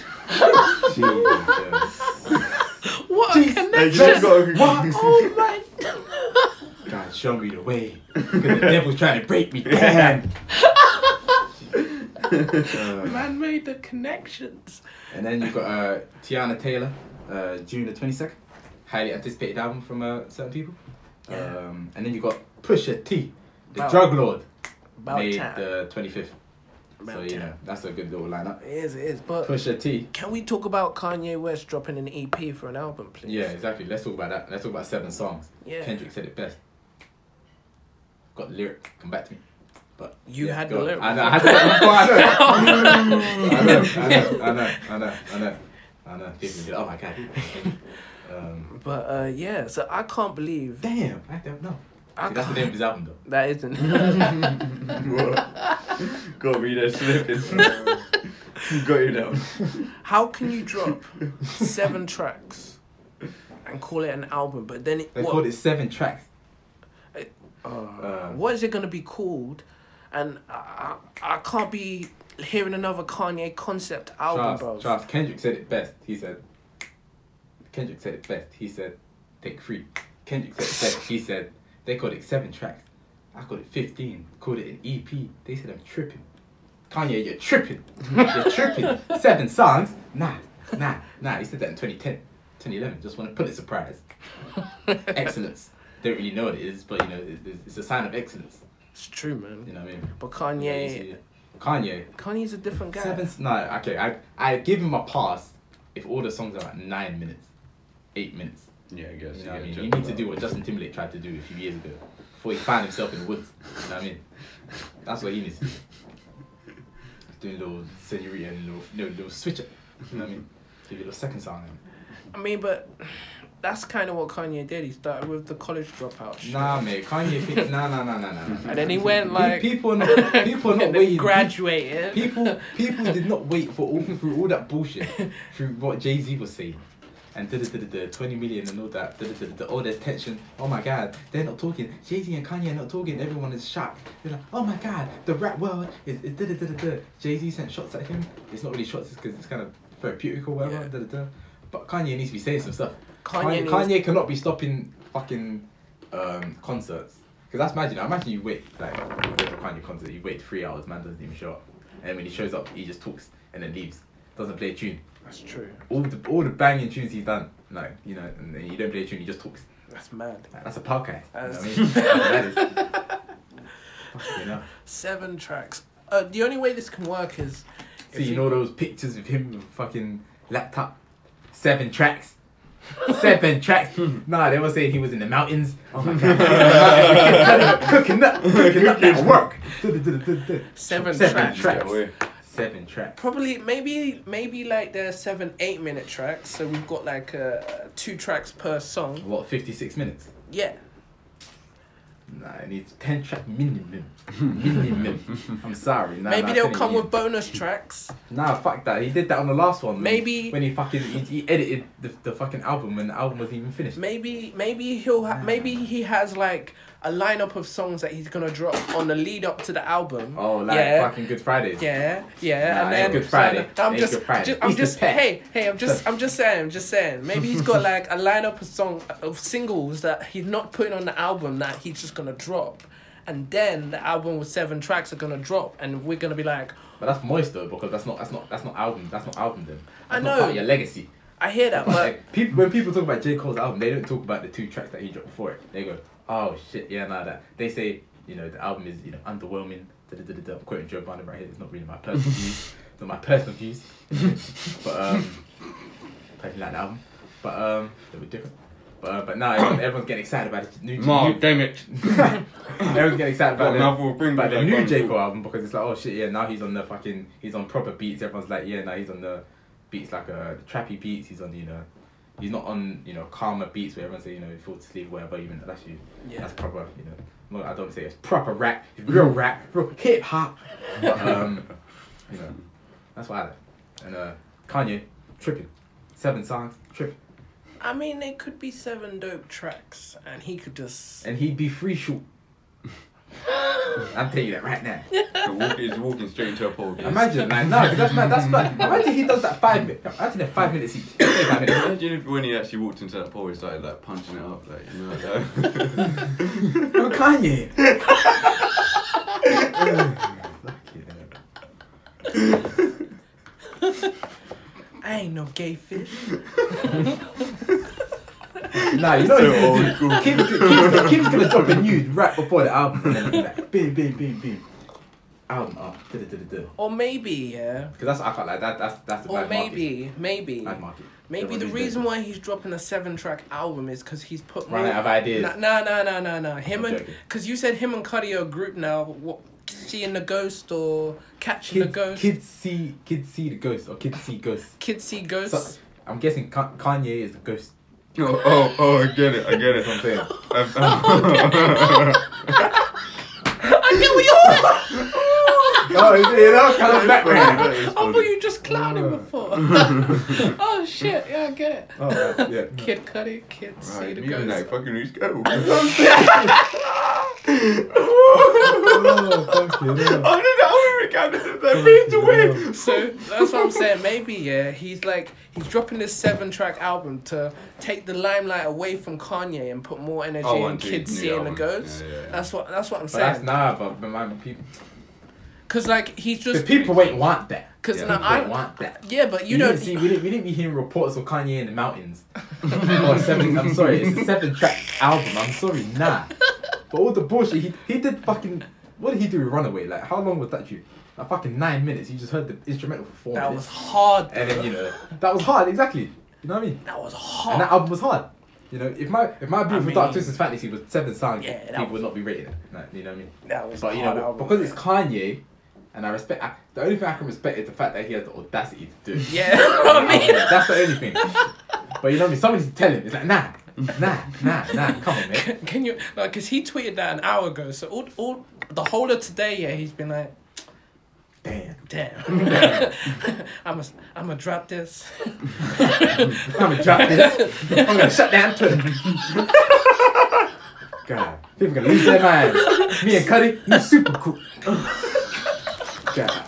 Jesus. What a Jesus. Hey, connection! you gotta go. Oh my God, show me the way. Because the devil's trying to break me down. Man made the connections. And then you've got Tiana Taylor, June the 22nd. Highly anticipated album from certain people. Yeah. And then you've got Pusha T, the About- drug lord, About made time. the 25th. About So, you time. know, that's a good little lineup. It is. But Pusha T. can we talk about Kanye West dropping an EP for an album, please? Yeah, exactly. Let's talk about that. Let's talk about 7 songs. Yeah. Kendrick said it best. Got the lyric. Come back to me. But You yeah, had go the on. lyric. I know. I had the I know. Oh my God. But yeah, so I can't believe Damn. I don't know. I See, that's the name of his album though. that isn't. Gotta be there slipping. Got you down. How can you drop 7 tracks and call it an album, but then They called it 7 tracks. what is it going to be called? And I can't be hearing another Kanye concept album, bro. Charles, Kendrick said it best. He said, take 3. Kendrick said it best. He said, they called it 7 tracks. I called it 15. Called it an EP. They said I'm tripping. Kanye, you're tripping. You're tripping. 7 songs? Nah. He said that in 2010, 2011. Just want to put it surprise. Excellence. Don't really know what it is, but you know, it's a sign of excellence. It's true, man. You know what I mean? But Kanye's a different guy. 7. No, okay. I give him a pass if all the songs are like 9 minutes, 8 minutes. Yeah, I guess. You know what I mean? You need to do what Justin Timberlake tried to do a few years ago before he found himself in the woods. You know what I mean? That's what he needs to do. Doing a little senorita and a little switch up. You know what I mean? Give you a little second song. I mean, but that's kind of what Kanye did. He started with the college dropout shit. Nah, mate. Kanye think nah. And then he went like... People not and then waiting. graduated. People did not wait for through all that bullshit, through what Jay-Z was saying. And 20 million and all that, all there's tension. Oh my God, they're not talking. Jay-Z and Kanye are not talking. Everyone is shocked. They're like, oh my God, the rap world is Jay-Z sent shots at him. It's not really shots because it's kind of therapeutic or whatever. Yeah. But Kanye needs to be saying some stuff. Kanye Kanye cannot be stopping fucking concerts Because that's imagine. I imagine you wait like you go to a Kanye concert. You wait 3 hours. Man doesn't even show up, and then when he shows up, he just talks and then leaves. Doesn't play a tune. That's true. All the banging tunes he's done, like and then you don't play a tune. He just talks. That's mad. Like, that's a podcast. That's- You know what I mean? That is. Fucking hell. 7 tracks. The only way this can work is See, you know those pictures of him with a fucking laptop? 7 tracks. 7 tracks. Nah, they were saying he was in the mountains. Oh my god. Cooking up at work. 7 tracks. tracks. 7 tracks. Probably maybe like they're 7 8-minute tracks. So we've got like 2 tracks per song. What, 56 minutes? Yeah. Nah, it needs 10 track minimum. Minimum. I'm sorry. Nah, Maybe nah, they'll I'm come telling with bonus tracks. Nah, fuck that. He did that on the last one. Maybe- when he fucking he edited the fucking album when the album wasn't even finished. Maybe maybe he has like a lineup of songs that he's gonna drop on the lead up to the album. Oh, like yeah. fucking Good Friday. Yeah, Nah, and then ain't Good Friday. I'm Ain't just, Good Friday. I'm Easter just, pet. hey, I'm just saying. Maybe he's got like a lineup of singles that he's not putting on the album that he's just gonna drop, and then the album with 7 tracks are gonna drop, and we're gonna be like, But that's moist though, because that's not album. That's not album then. I That's not know. part of your legacy. I hear that, but Like when people talk about J. Cole's album, they don't talk about the 2 tracks that he dropped before it. They go, oh shit, yeah, nah, that. They say, the album is, underwhelming. I'm quoting Joe Biden right here. It's not really my personal views. It's not my personal views. But personally like the album. But a little bit different. But now everyone's getting excited about it. Mark, damn it. Everyone's getting excited about About the new J. Cole album because it's like, oh shit, yeah, now he's on he's on proper beats. Everyone's like, yeah, now he's on the beats like trappy beats. He's on he's not on calmer beats where everyone say you fall to sleep, whatever. Even that's that's proper. Well, I don't say it's proper rap. It's real rap, real hip hop. But that's what I like. And Kanye tripping, 7 songs tripping. I mean, it could be 7 dope tracks, and he could just. And he'd be free shoot. I'm telling you that right now. He's walking straight into a pole. Imagine, like, no, because that's bad. Imagine he does that 5 minutes. Imagine they're 5 minutes each. 5 minutes. Imagine if when he actually walked into that pole, he started like punching it up, like No, Kanye. I ain't no gay fish. Nah, you know what he's gonna do? Kim's gonna drop a nude right before the album and then be like, bing, bing, bing, bing. Album up. Or maybe, yeah. Because I can't like that. That's the Or bad market. maybe. Bad market. Maybe Everyone the needs reason that. why he's dropping a 7-track album is because he's put more. Run out of ideas. No. I'm Him and joking. because you said him and Cuddy are a group now. What? Seeing the ghost or catching the ghost? Kids see the ghost or kids see ghosts. Kids see ghosts. So, I'm guessing Kanye is the ghost. oh, I get it. That's what I'm saying. I get what you're. Kind of background. I thought you just clowning before. Oh shit! Yeah, I get it. Oh, right, yeah. Kid Cuddy, kids see Right, the me and ghost. that fucking Reese go. Oh, fucking hell. I did that beat to win. So that's what I'm saying. Maybe he's dropping this 7-track album to take the limelight away from Kanye and put more energy in kids seeing the ghosts. Yeah. That's what I'm But that's saying. but my people. Cause like he's Because just people won't want that. because People now won't want that. yeah, but you didn't don't see. We didn't be hearing reports of Kanye in the mountains. I'm sorry, it's a 7-track album. I'm sorry, nah. But all the bullshit he did fucking. What did he do with Runaway? Like how long was that shoot? Like fucking 9 minutes. You just heard the instrumental for 4 that minutes. was hard. And then that was hard. Exactly. You know what I mean? That was And hard. that album was hard. If my Beautiful mean- Dark Twisted Fantasy was 7 songs, Yeah, that people would not be rating it. Like, you know what I mean? That was But hard album. because it's Kanye, and I respect. The only thing I can respect is the fact that he has the audacity to do it. Yeah, I mean, That's the only thing. But you know what I mean? Somebody's telling him. It's like, nah. Come on, man. can you like? Cause he tweeted that an hour ago. So all the whole of today, he's been like, Damn. I'ma drop this. I'm gonna drop this. I'm gonna shut down Twitter. God. People gonna lose their minds. Me and Cuddy, you super cool. God.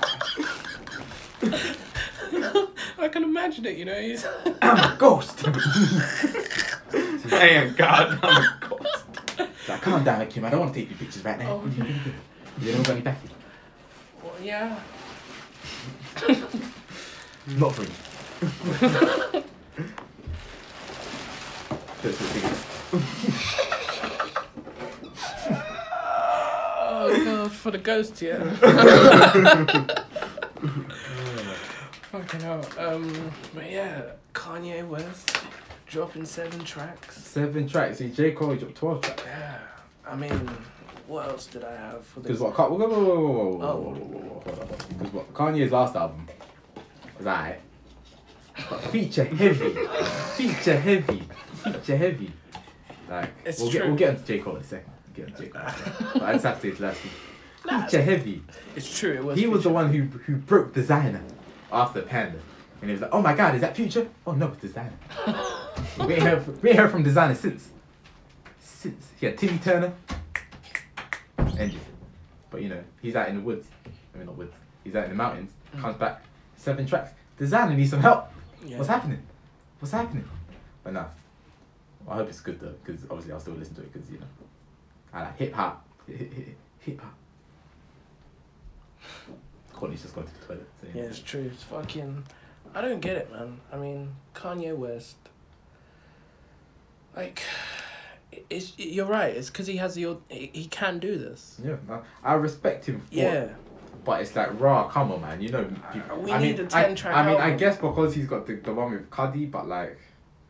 I can imagine it. He's I'm a ghost. Damn, God, I'm a ghost. Like, calm down, Kim. I don't want to take your pictures right now. Oh. You don't got any back. Well, yeah. Not for you. Oh god, for the ghost, yeah. Fucking hell. But yeah, Kanye West dropping 7 tracks. 7 tracks. See, J. Cole dropped 12 tracks. Yeah. I mean, what else did I have for this? Because what? Whoa. Because what? Kanye's last album was alright. But feature heavy. Like, It's we'll true. we'll get into J. Cole in a second. But I just have to say it's last week. Feature heavy. It's true, it was. He was the featured. one who broke Designer after Panda. And he was like, oh my god, is that Future? Oh no, it's Designer. we ain't heard from Designer since. He had Timmy Turner. Ended. But you know, he's out in the woods. I mean, not woods. He's out in the mountains. Comes back. 7 tracks. Designer needs some help. Yeah. What's happening? But nah. I hope it's good though, because obviously I'll still listen to it, because, you know, I like hip hop. Hip hop. Courtney's just gone to the toilet. So, Yeah, it's true. It's fucking. I don't get it, man. I mean, Kanye West. Like, you're right. It's because he has he can do this. Yeah, I respect him for it. But it's like, raw, come on, man. You know, We need a 10-track I mean, I album. guess because he's got the one with Cudi, but like,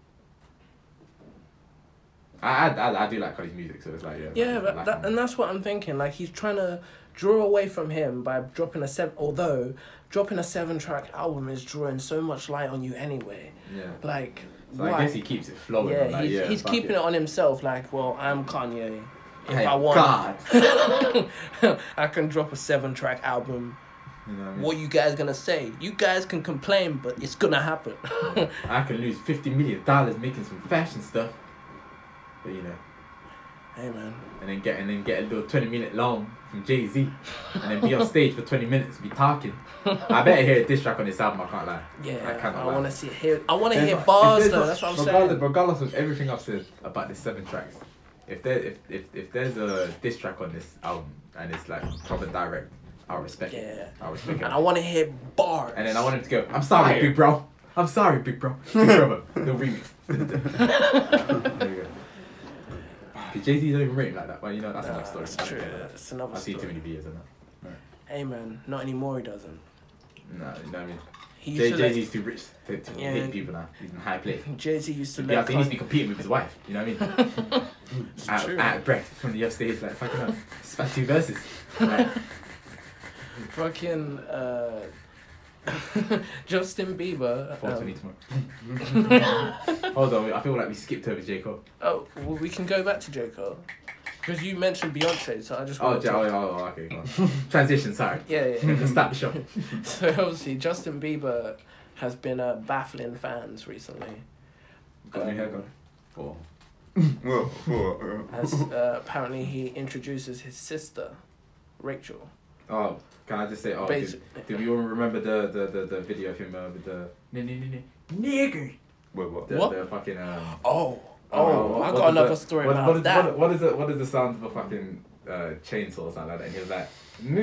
I do like Cudi's music, so it's like, yeah. Yeah, like, but that's what I'm thinking. Like, he's trying to draw away from him by dropping although dropping a 7-track album is drawing so much light on you anyway. Yeah. Like, So why? I guess he keeps it flowing. Yeah, like, he's fuck keeping it on himself. Like, well, I'm Kanye. If Hey, I want, God. I can drop a 7-track album. You know what I mean? What you guys gonna say? You guys can complain, but it's gonna happen. I can lose $50 million making some fashion stuff. But you know. Hey man. And then get a little 20-minute long from Jay-Z. And then be on stage for 20 minutes and be talking. I better hear a diss track on this album, I can't lie. Yeah, I lie. want to hear. I want to There's hear not- bars if though. there's That's what I'm not- saying. Regardless of everything I've said about this 7 tracks, if there's a diss track on this album and it's like proper direct, I'll respect Yeah. it. I'll respect it. And I want to hear bars. And then I want him to go, I'm sorry, Fire. big bro. I'm sorry, big bro. Big brother. The remix. There you go. Because Jay-Z don't even rate him like that, but you know, that's another story. That's true. That's another I've seen too story. many videos on that. Hey man, not anymore. He doesn't. No, you know what I mean? He used to Jay-Z's too rich to Yeah. hit people now. He's in a high place. Jay-Z used to He let needs to be competing with his wife, you know what I mean? out, true. out of breath from the upstage, like, fucking hell. Spat 2 verses. Like, fucking Justin Bieber. 420 tomorrow. Hold on, I feel like we skipped over J. Cole. Oh, well, we can go back to J. Cole. Because you mentioned Beyonce, so I just wanted to... Okay, go on. Transition, sorry. Yeah. Let's start the show. So obviously, Justin Bieber has been baffling fans recently. Got me hair gone. As apparently he introduces his sister, Rachel. Oh, can I just say, do we all remember the video of him with the nigger? Wait, what? What? The fucking I got another story about that. What is the sound of a fucking chainsaw or something like that? And he was like,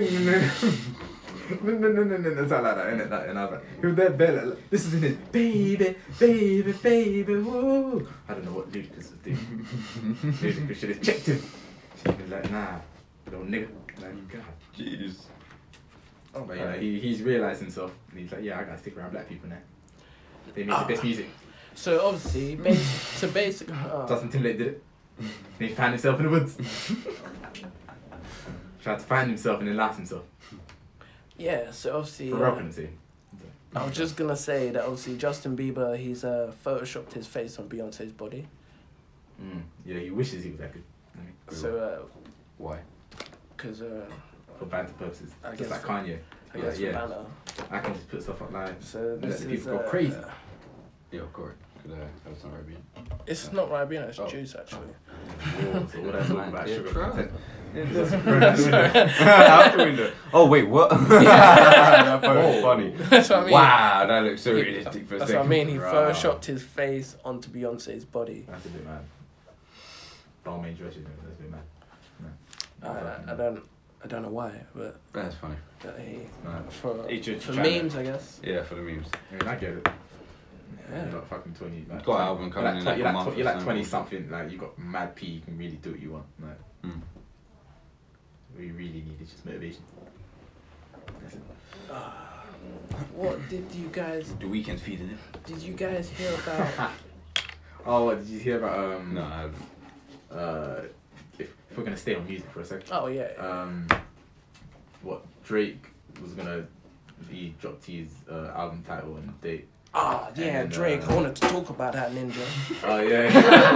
something like that, innit? And I was like, he was there, like, this is in his baby, woo. I don't know what Ludacris was doing. Ludacris should have checked him. She was like, nah, little nigga. Like, God. Jeez. But you know, he's realised himself, and he's like, yeah, I gotta stick around black people now. They make the best music. So obviously, basically, Justin Timberlake did it. And he found himself in the woods. Tried to find himself and then lost himself. yeah. So obviously, For real, couldn't see. I was just gonna say that obviously Justin Bieber, he's photoshopped his face on Beyonce's body. Yeah, he wishes he was that good. So Why? because For banter purposes. I Just guess like so. Kanye. I guess Yeah, for banner. I can just put stuff up live. So Let this the is people go crazy. Yeah, of course. That's not Arabian. It's not Ribena, it's Oh. juice actually. Whoa, so what I talking about Yeah, sugar try. content. Out the window. Oh wait, what? That part was funny. That's what I mean. Wow, that looks so realistic for a That's second. what I mean. He Right. photoshopped his face onto Beyonce's body. That's a bit mad. Balmain dresses. That's a bit mad. I don't know why, but That's funny. for Each for trying memes, I guess. Yeah, for the memes. I mean, I get it. Yeah. You're like fucking 20. Like, Got an album coming in like a month or You're like something. 20 something. Like you got mad P. You can really do what you want. Like, what you really need is just motivation. That's it. What did you guys? The Weeknd's feeding it. Did you guys hear about? Oh, what did you hear about? No, I haven't. If we're gonna stay on music for a second. Oh yeah. What Drake was gonna, he dropped his album title and date. Ah, yeah, And, Drake. I wanted to talk about that ninja. Oh yeah.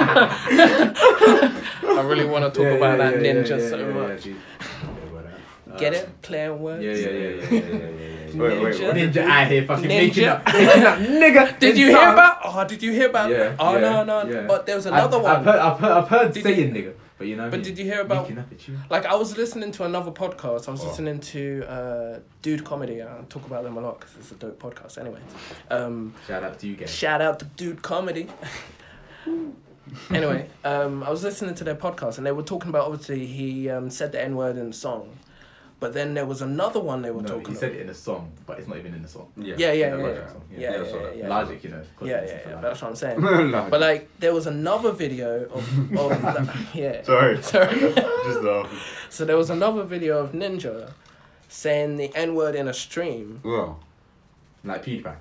I really want to talk about that ninja so much. Get it? Clear words. Yeah. Wait, what? Ninja out here fucking Ninja. making up, nigga. Did you hear about? Oh, did you hear about? Yeah, Oh yeah, no. yeah. But there was another one. I've heard Did saying nigga, but you know. But did you hear about? Making up a tune? Like I was listening to another podcast. I was listening to Dude Comedy. I talk about them a lot because it's a dope podcast. Anyway, Shout out to you guys. shout out to Dude Comedy. Anyway, I was listening to their podcast and they were talking about obviously he said the N-word in the song, but then there was another one they were No, talking he about. said it in a song, but it's not even in the song. Yeah. Logic, Logic, you know. Yeah. That's what I'm saying. But like, there was another video of yeah. Sorry. Just laughing. So there was another video of Ninja saying the N-word in a stream. Well. Like PewDiePie.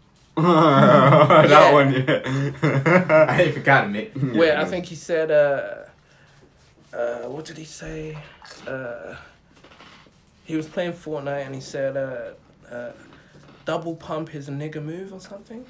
That one, yeah. I ain't forgotten, mate. Where I think he said, what did he say? He was playing Fortnite and he said, double pump is a nigga move or something.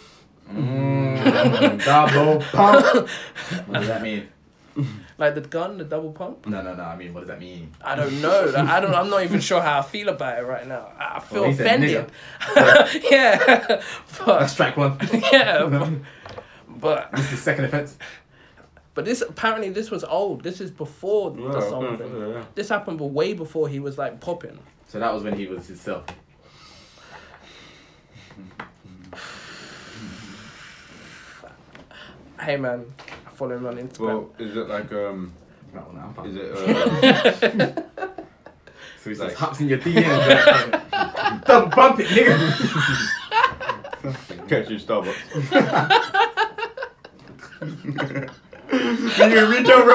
Double pump. What does that mean? Like the gun, the double pump? No. I mean, what does that mean? I don't know. I'm not even sure how I feel about it right now. I feel he said offended. Yeah. That's strike one. Yeah. But This is the second offense. But this apparently this was old. This is before the song thing. Yeah. This happened, but way before he was like popping. So that was when he was himself. Hey man, I follow him on Instagram. Well, is it like That one, I'm fine. is it So he like- says, hops in your DMs. Like, double bump it, nigga. catch you Starbucks? You reach over.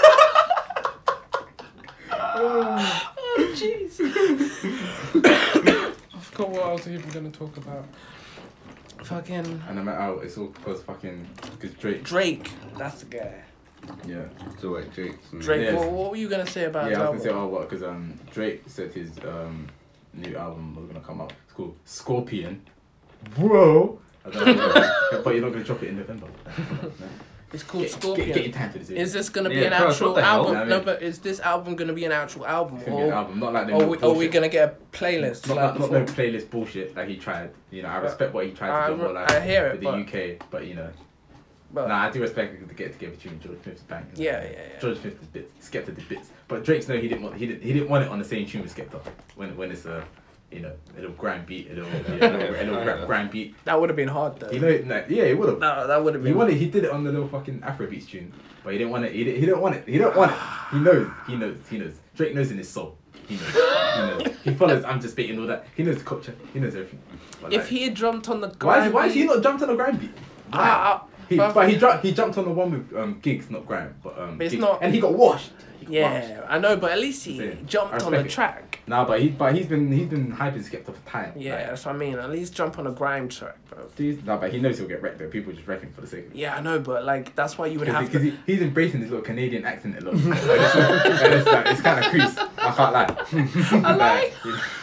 Oh jeez. I forgot what I was even gonna talk about. Fucking And no matter how, it's all because fucking, because Drake. Drake. That's the guy. Yeah. So wait, Jake's. Drake. Yes. What were you gonna say about his Yeah, I was album? gonna say, what? Because Drake said his new album was gonna come out. It's called Scorpion. Whoa! I don't know, but you're not gonna drop it in November. It's called Get Scorpion. your time to the Is this gonna be Yeah, an Christ, actual what the hell? album? I mean- No, but is this album gonna be an actual album? It's gonna be an album, not like the Or new are we bullshit. gonna get a playlist? Not, like not no before? playlist bullshit that he tried. You know, I respect what he tried to do more like I hear it, with the but- UK, but you know, But, nah, I do respect him to get together between George Smith's bang. Yeah. George Smith is bits, Skepta did bits, but Drake's no, he didn't want it on the same tune with Skepta when it's a, you know, a little grind beat, a little grind beat. That would have been hard though. You know, like, yeah, he would have. No, that would have been. He did it on the little fucking Afrobeats tune, but he didn't want it. He didn't want it. He don't want it. He knows. Drake knows in his soul. He knows. He follows. I'm just beating all that. He knows the culture. He knows everything. But If like, he had jumped on the why grind is he not jumped on the grind beat? He jumped on the one with Gigs, not Grime, but it's Gigs, not- and he got washed. Yeah, I know, but at least he Same. jumped I on the respect it. track. Nah, but he's been hyping Skepta for time. Yeah, Like, that's what I mean. At least jump on a grime track, bro. nah, but he knows he'll get wrecked though. People just wreck him for the sake of it. Yeah, I know, but like that's why you would have Because to. he's embracing his little Canadian accent a lot. It's kind of crease. I can't lie. I like.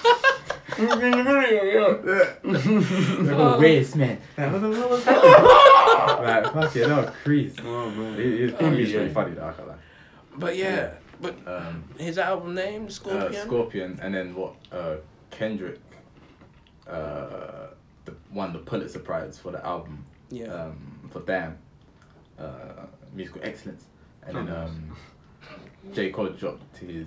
Like, waste, man. Like, fuck it, no, crease. Oh man. He's really funny though, I can't lie. But yeah, but his album name Scorpion. Scorpion, and then what? Kendrick won the Pulitzer Prize for the album. Yeah. For Damn, musical excellence, and then J. Cole dropped his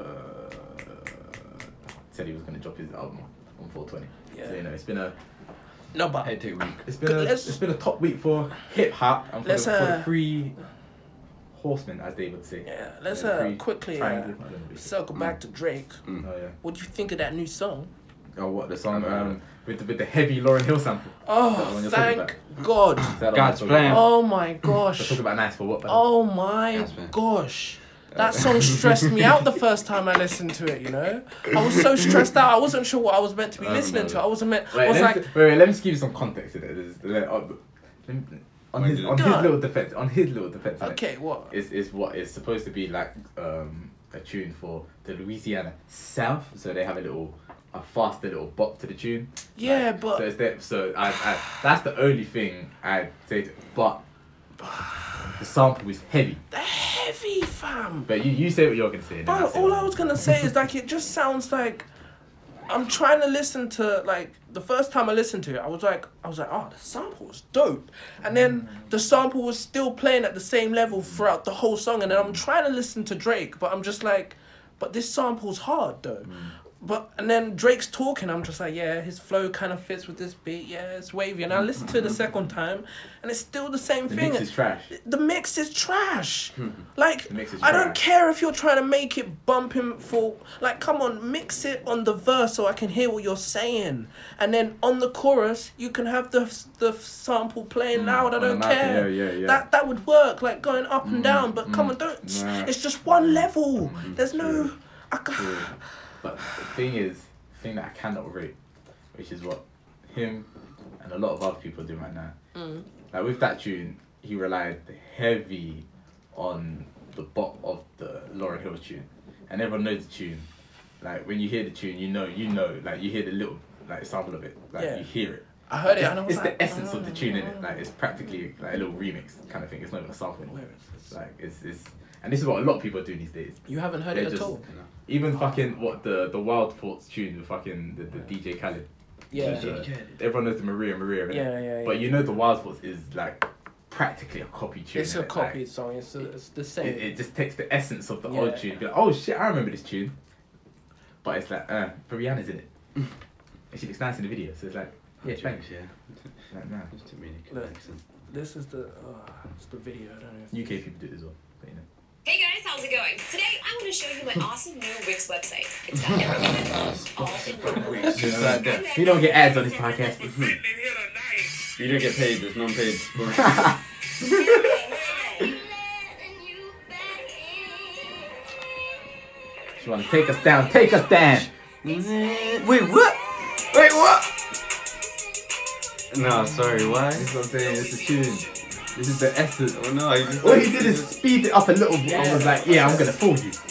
said he was gonna drop his album on 420. Yeah. So you know it's been a No, but Hectic week. it's been a top week for hip hop and for Let's, the free horsemen, as they would say. Yeah, let's Three quickly triangles, I don't know what it is. circle back to Drake. Oh yeah. What do you think of that new song? Oh, what the song with the heavy Lauryn Hill sample? Is that the Oh, one you're talking thank God. Is that the one God's you're talking plan. about? Oh my So gosh. talk about nice for what? Oh my Yes, man. gosh. That song stressed me out the first time I listened to it, you know? I was so stressed out, I wasn't sure what I was meant to be listening to. I wasn't meant... I was like... Wait, let me just give you some context in it. On his little defense, innit, Okay, what? is what is supposed to be like a tune for the Louisiana South. So they have a faster little bop to the tune. Yeah, So but... it's that. So I that's the only thing I'd say. But the sample is heavy. Heavy, fam. But you say what you're gonna say. And then Bro, I'll say all what I was gonna say is like it just sounds like I'm trying to listen to like the first time I listened to it, I was like, oh, the sample was dope, and then the sample was still playing at the same level throughout the whole song, and then I'm trying to listen to Drake, but I'm just like, but this sample's hard though. But and then Drake's talking, I'm just like, yeah, his flow kind of fits with this beat, yeah, it's wavy. And I listened to it the second time, and it's still the same The thing. mix is trash. The mix is trash. Like, The mix is I don't trash. care if you're trying to make it bumping for, like, come on, mix it on the verse so I can hear what you're saying. And then on the chorus, you can have the sample playing loud, I on the don't mouth, care. yeah. That would work, like going up and down, but come on, don't, Nah. it's just one level. There's no, True. But the thing that I cannot rate, which is what him and a lot of other people do right now. Like with that tune, he relied heavy on the bop of the Lauryn Hill tune, and everyone knows the tune. Like when you hear the tune, you know, like you hear the little like sample of it, like Yeah. you hear it. I heard it and I was It's like, the essence of the tune in it. Like it's practically like a little remix kind of thing. It's not even a sample. It's like it's and this is what a lot of people do these days. you haven't heard They're it at just- all. Even fucking what the Wild Thoughts tune with fucking the DJ Khaled. Yeah. Everyone knows the Maria, right? Yeah. But you know the Wild Thoughts is like practically a copy tune. It's a innit? copied Like, song, it's the same. it just takes the essence of the Yeah. old tune. Be like, oh shit, I remember this tune. But it's like, but Rihanna's in it. And she looks nice in the video, so it's like, yeah, thanks. Yeah. Like, nah. Just to really Look. connect them. This is it's the video, I don't know. UK people do it as well. But, you know. Hey guys, how's it going? Today I want to show you my awesome new Wix website. It's got everything I love all in one. Just like that. We don't get ads on this podcast. You don't get paid, there's non-paid. She wanna take us down, take us down. Wait, what? Wait, what? No, sorry, why? This is what I'm saying, it's the tune. This is the essence. Oh no, you just All he did is speed it up a little bit. I was like, yeah, I'm gonna fool you.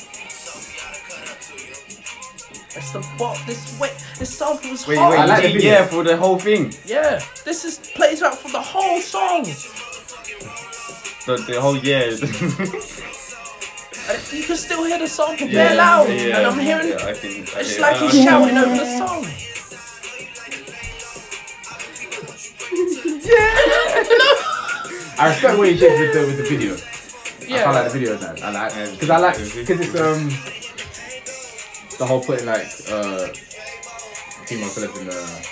It's the bop. This sample was Wait, hard. I like the video. yeah, for the whole thing. Yeah, this is plays out for the whole song. The whole year. And you can still hear the sample very loud, and I'm hearing. Yeah, I can, It's like he's shouting over the song. I respect what he did with the video. Yeah. I like the video now. I like because it's the whole putting like female celebs in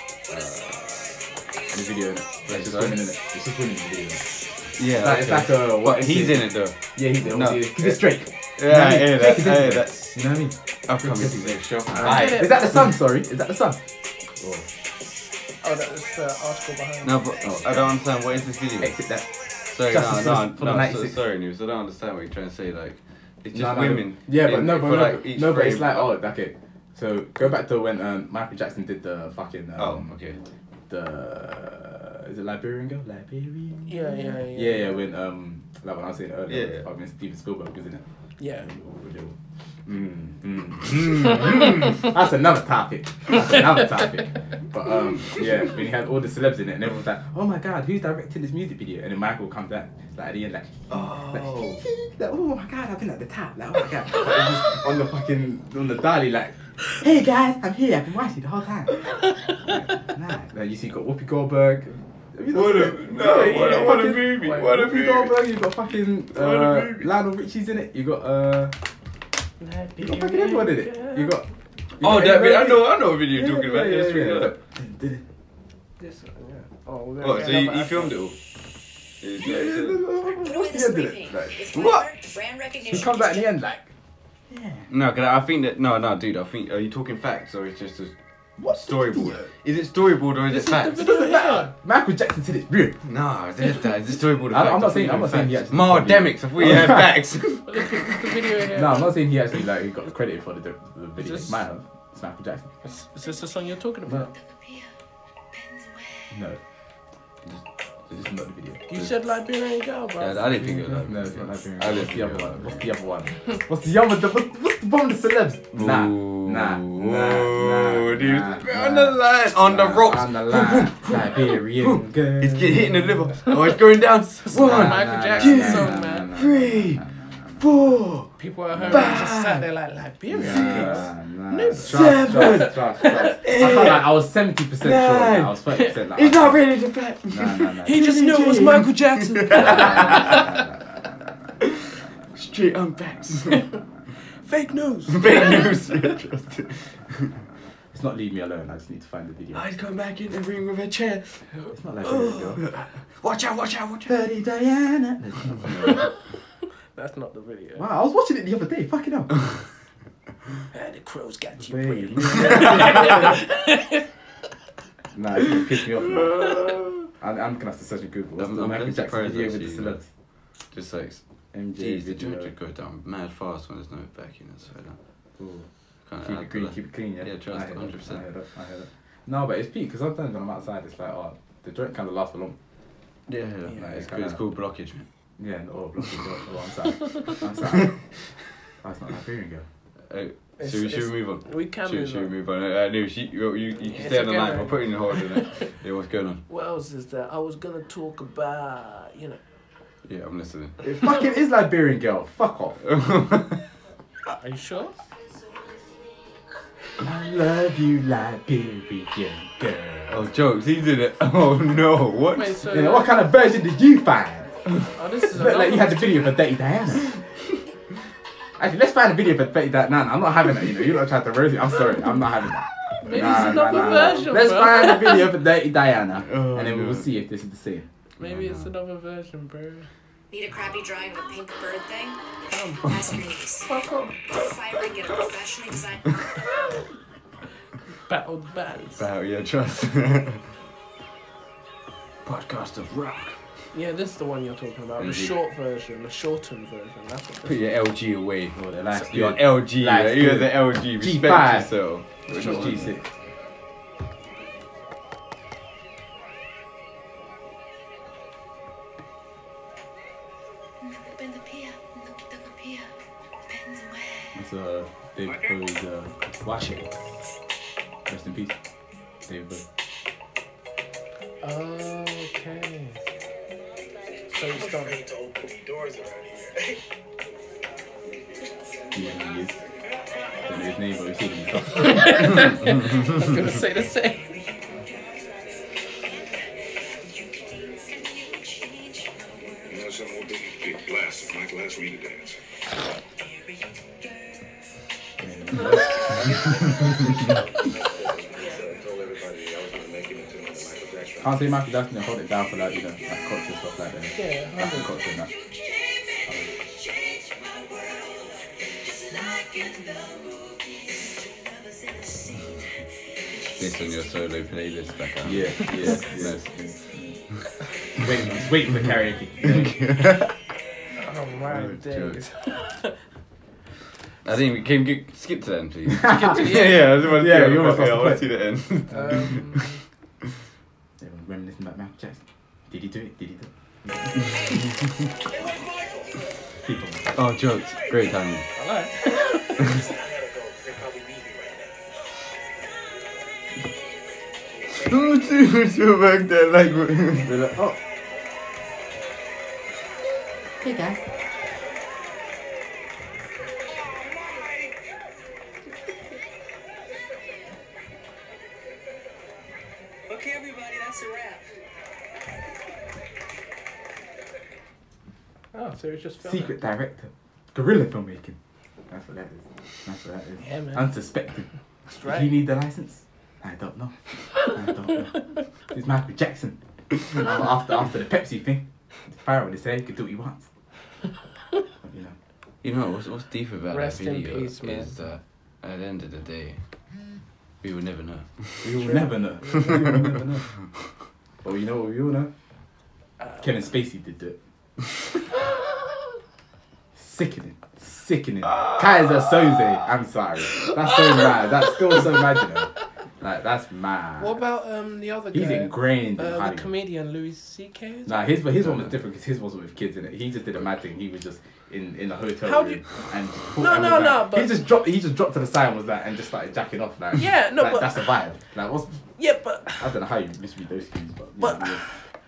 the video. Like just women in it. It's just women in the video. Yeah, It's like a But he's in it though. Yeah, he's in No. it. Because it's Drake. Yeah, I You know hear what that. I mean? I hear Drake that. is in it. You know what I mean? Upcoming to show. Is that the sun? Sorry, is that the sun? Oh, that's the article behind. No, but I don't understand. What is this video? Exit that. Sorry, Justice for the no. 96. Sorry, News. I don't understand what you're trying to say. Like, it's just No, women. Yeah, but in- no, for, but like, each but it's frame. like okay. So go back to when Michael Jackson did the fucking Oh, okay. is it Liberian Girl? Liberian. Yeah. When like when I was saying earlier, Yeah. fucking Steven Spielberg was in it. Yeah. That's another topic. But yeah, when he had all the celebs in it, and everyone was like, "Oh my god, who's directing this music video?" And then Michael comes out, like at the end, like, like, "Oh my god, I've been at the top." Like, "Oh my god," like, just on the dolly, like, "Hey guys, I'm here. I've been watching the whole time." Like you see, you got Whoopi Goldberg. What a movie! What a Whoopi movie! Goldberg. You got fucking Lionel Richie's in it. You got you got fucking everyone in it. You got. Oh, that video! I know what video you're talking about. Yeah, This one, yeah. Oh, Oh, so you filmed it all? Put away the spray paint. It's What? clever, brand recognition. He comes out in the end like, No, cause I think that no, dude. I think are you talking facts or it's just a storyboard? Is it storyboard or is it facts? it doesn't matter. Michael Jackson said it's real. No, it's a storyboard. I'm not saying he actually. Mardemics. If we had facts. Look at the video here. No, I'm not saying he actually like he got credited for the video. Is this- He might have. It's Michael Jackson. Is this the song you're talking about? No. This is not the video. You said Liberian Girl, bro. Yeah, I didn't think it was No, it's not Liberian. I What's didn't the other think one? What's the other one? What's the one with the celebs? Nah, dude. nah, On the line, on the rocks. On the line. Liberian girl. It's getting hit in the liver. Oh, it's going down. One, Michael Jackson song, man. 3, 4. People at home just sat there like Liberian Girl. Trust. I was 70% sure. I was 30%. Like, He's not ready to fight. Nah. He just knew it was Michael Jackson. Straight on facts. Fake news. Fake news. It's not Leave Me Alone. I just need to find the video. I'd come back in the ring with a chair. It's not Liberian girl. Watch out. Dirty Diana. That's not the video. Wow, I was watching it the other day. Fucking hell. The crows got you, Wait. pretty. Nah, it's gonna piss me off. Man. I'm gonna have to search in Google. What's the I'm Michael Jackson surprised video with the actually, celebs? Just like, MJ jeez, the video. joint go down mad fast when there's no backing and so that. Ooh. Kind Keep it green, keep it clean, yeah? Yeah, trust, I hear that, 100%. I hear that. No, but it's peak because sometimes when I'm outside, it's like, oh, the joint kind of lasts for long. Yeah, Like, it's called blockage, man. Yeah, or blockage. I'm sorry. Oh, it's not Liberian girl. Should we move on? We can Should we move move on? I knew you can It's stay on the okay, line. man. I'll put you in the hold in it. Yeah, what's going on? What else is there? I was gonna talk about, Yeah, I'm listening. It fucking is Liberian girl. Fuck off. Are you sure? I love you, Liberian girl. Oh, jokes, he did it. Oh no, what? Wait, so You know, what kind of version did you find? oh, this is Look like you had the another- video for Dirty Diana. Actually, let's find a video for Dirty Diana. I'm not having that, you don't try to roast it. I'm sorry, I'm not having that. Maybe it's another version, Let's bro. find a video for Dirty Diana. Oh, and then we no. will see if this is the same. Maybe it's another version, bro. Need a crappy drawing of a pink bird thing? Come. Ask your niece. Fuck off. Fire and get a professionally designed. Battle the bands. Wow, yeah, trust. Podcast of rock. Yeah, this is the one you're talking about. The Indeed. short version, the shortened version. That's what Put this your LG away. Oh, the last Your good. LG, Life's you're good. the LG. Respect G5. yourself. It's not G6. That's David Bowie's Watch It. Rest in peace. David Bowie. Okay. So you started. Yeah, he is. Don't know his name, but we've seen him. I was gonna say the same. You know something, we'll big blast of Michael has Rita dance. Can't say Michael Jackson and hold it down for like, like culture stuff like that. Yeah, African culture and that. This on your solo playlist, Becca. Yeah. Nice. Waiting for karaoke. Oh my Oh, days. I think we can skip to the end, please. Skip to the yeah, I just want to Yeah, see you almost I lost want the to see the end. Everyone's reminiscing about Michael Jackson. Did he do it? Did he do it? People. Oh, jokes. Great timing. Hello. Who's your back there? Like, They're like, oh. Hey guys. Okay, everybody, that's a wrap. Oh, so it's just filming. Secret director. Guerrilla filmmaking. That's what that is. Yeah, man. Unsuspected. That's Do right. you need the license? I don't know. It's Michael Jackson. After the Pepsi thing. Pharaoh, they say he can do what he wants. You know what's deep about Rest that in video peace, man. is that at the end of the day, we will never know. We will never know. We will never know. But you know what we all know? Kevin Spacey did it. Sickening. Kaiser Soze, I'm sorry. That's so mad. That's still so mad, you know. Like, that's mad. What about the other guy? He's ingrained in the Hollywood. comedian Louis C.K. Nah, his one was different because his wasn't with kids in it. He just did a mad thing. He was just in a hotel How do room you- and but he just dropped to the side and was like and just started jacking off like Yeah, no, like, but- that's a vibe. Like what's Yeah, but I don't know how you misread those cues, But- yeah.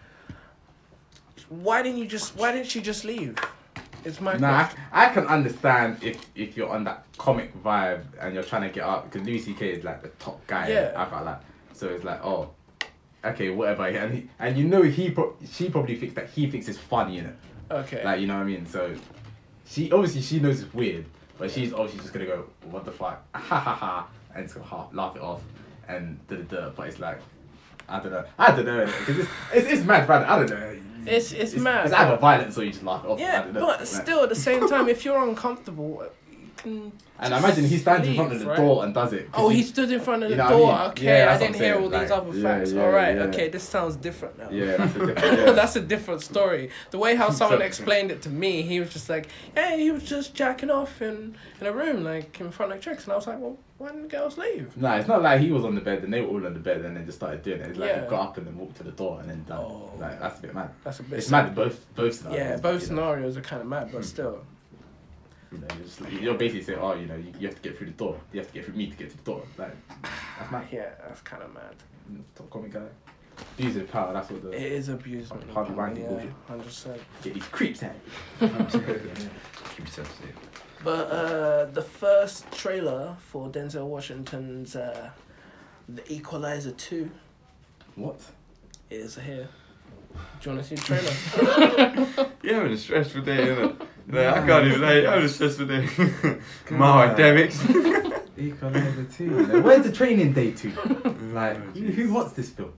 why didn't she just leave? It's my Nah, question. I can understand if you're on that comic vibe and you're trying to get up because Louis C.K. is like the top guy. Yeah. I got like so it's like oh, okay whatever and you know she probably thinks that he thinks it's funny innit? Okay. Like you know what I mean? So she knows it's weird, but she's obviously just gonna go what the fuck ha ha ha and just gonna laugh it off and da. But it's like I don't know because it's mad, brother. I don't know. It's mad. It's either violence or you just laugh it off. I Yeah, don't know. but Like- still, at the same time, if you're uncomfortable, you can. And I imagine he stands in front of leave, the right? door and does it. 'cause Oh, he stood in front of the you know what I door. mean? Okay, Yeah, I that's what didn't I'm hear saying, all these like, other yeah, facts. yeah, All right, yeah. okay, this sounds different now. Yeah, that's a different. Yeah. That's a different story. The way how someone So- explained it to me, he was just like, "Hey, he was just jacking off in a room, like in front of chicks," and I was like, "Well, why didn't the girls leave?" Nah, it's not like he was on the bed and they were all on the bed and then just started doing it. It's like Yeah. he got up and then walked to the door and then done. Oh. Like that's a bit mad. That's a bit. It's sad. mad both scenarios. Yeah, both you know. scenarios are kind of mad, but still. You know, you're basically saying, oh, you know, you have to get through the door. You have to get through me to get to the door. Like that's mad. Yeah, that's kind of mad. Top comic guy. Abusing power. That's what the It is abusement. of Harvey power, Weinstein yeah, bullshit. 100%. get these creeps out. Keep yourself safe. But the first trailer for Denzel Washington's The Equalizer 2 What? is here. Do you want to see the trailer? You're having a stressful day, innit? Like, I can't even, like, I'm having a stressful day. My academics. Equalizer 2. Like, where's the training day to? Like, who wants this film?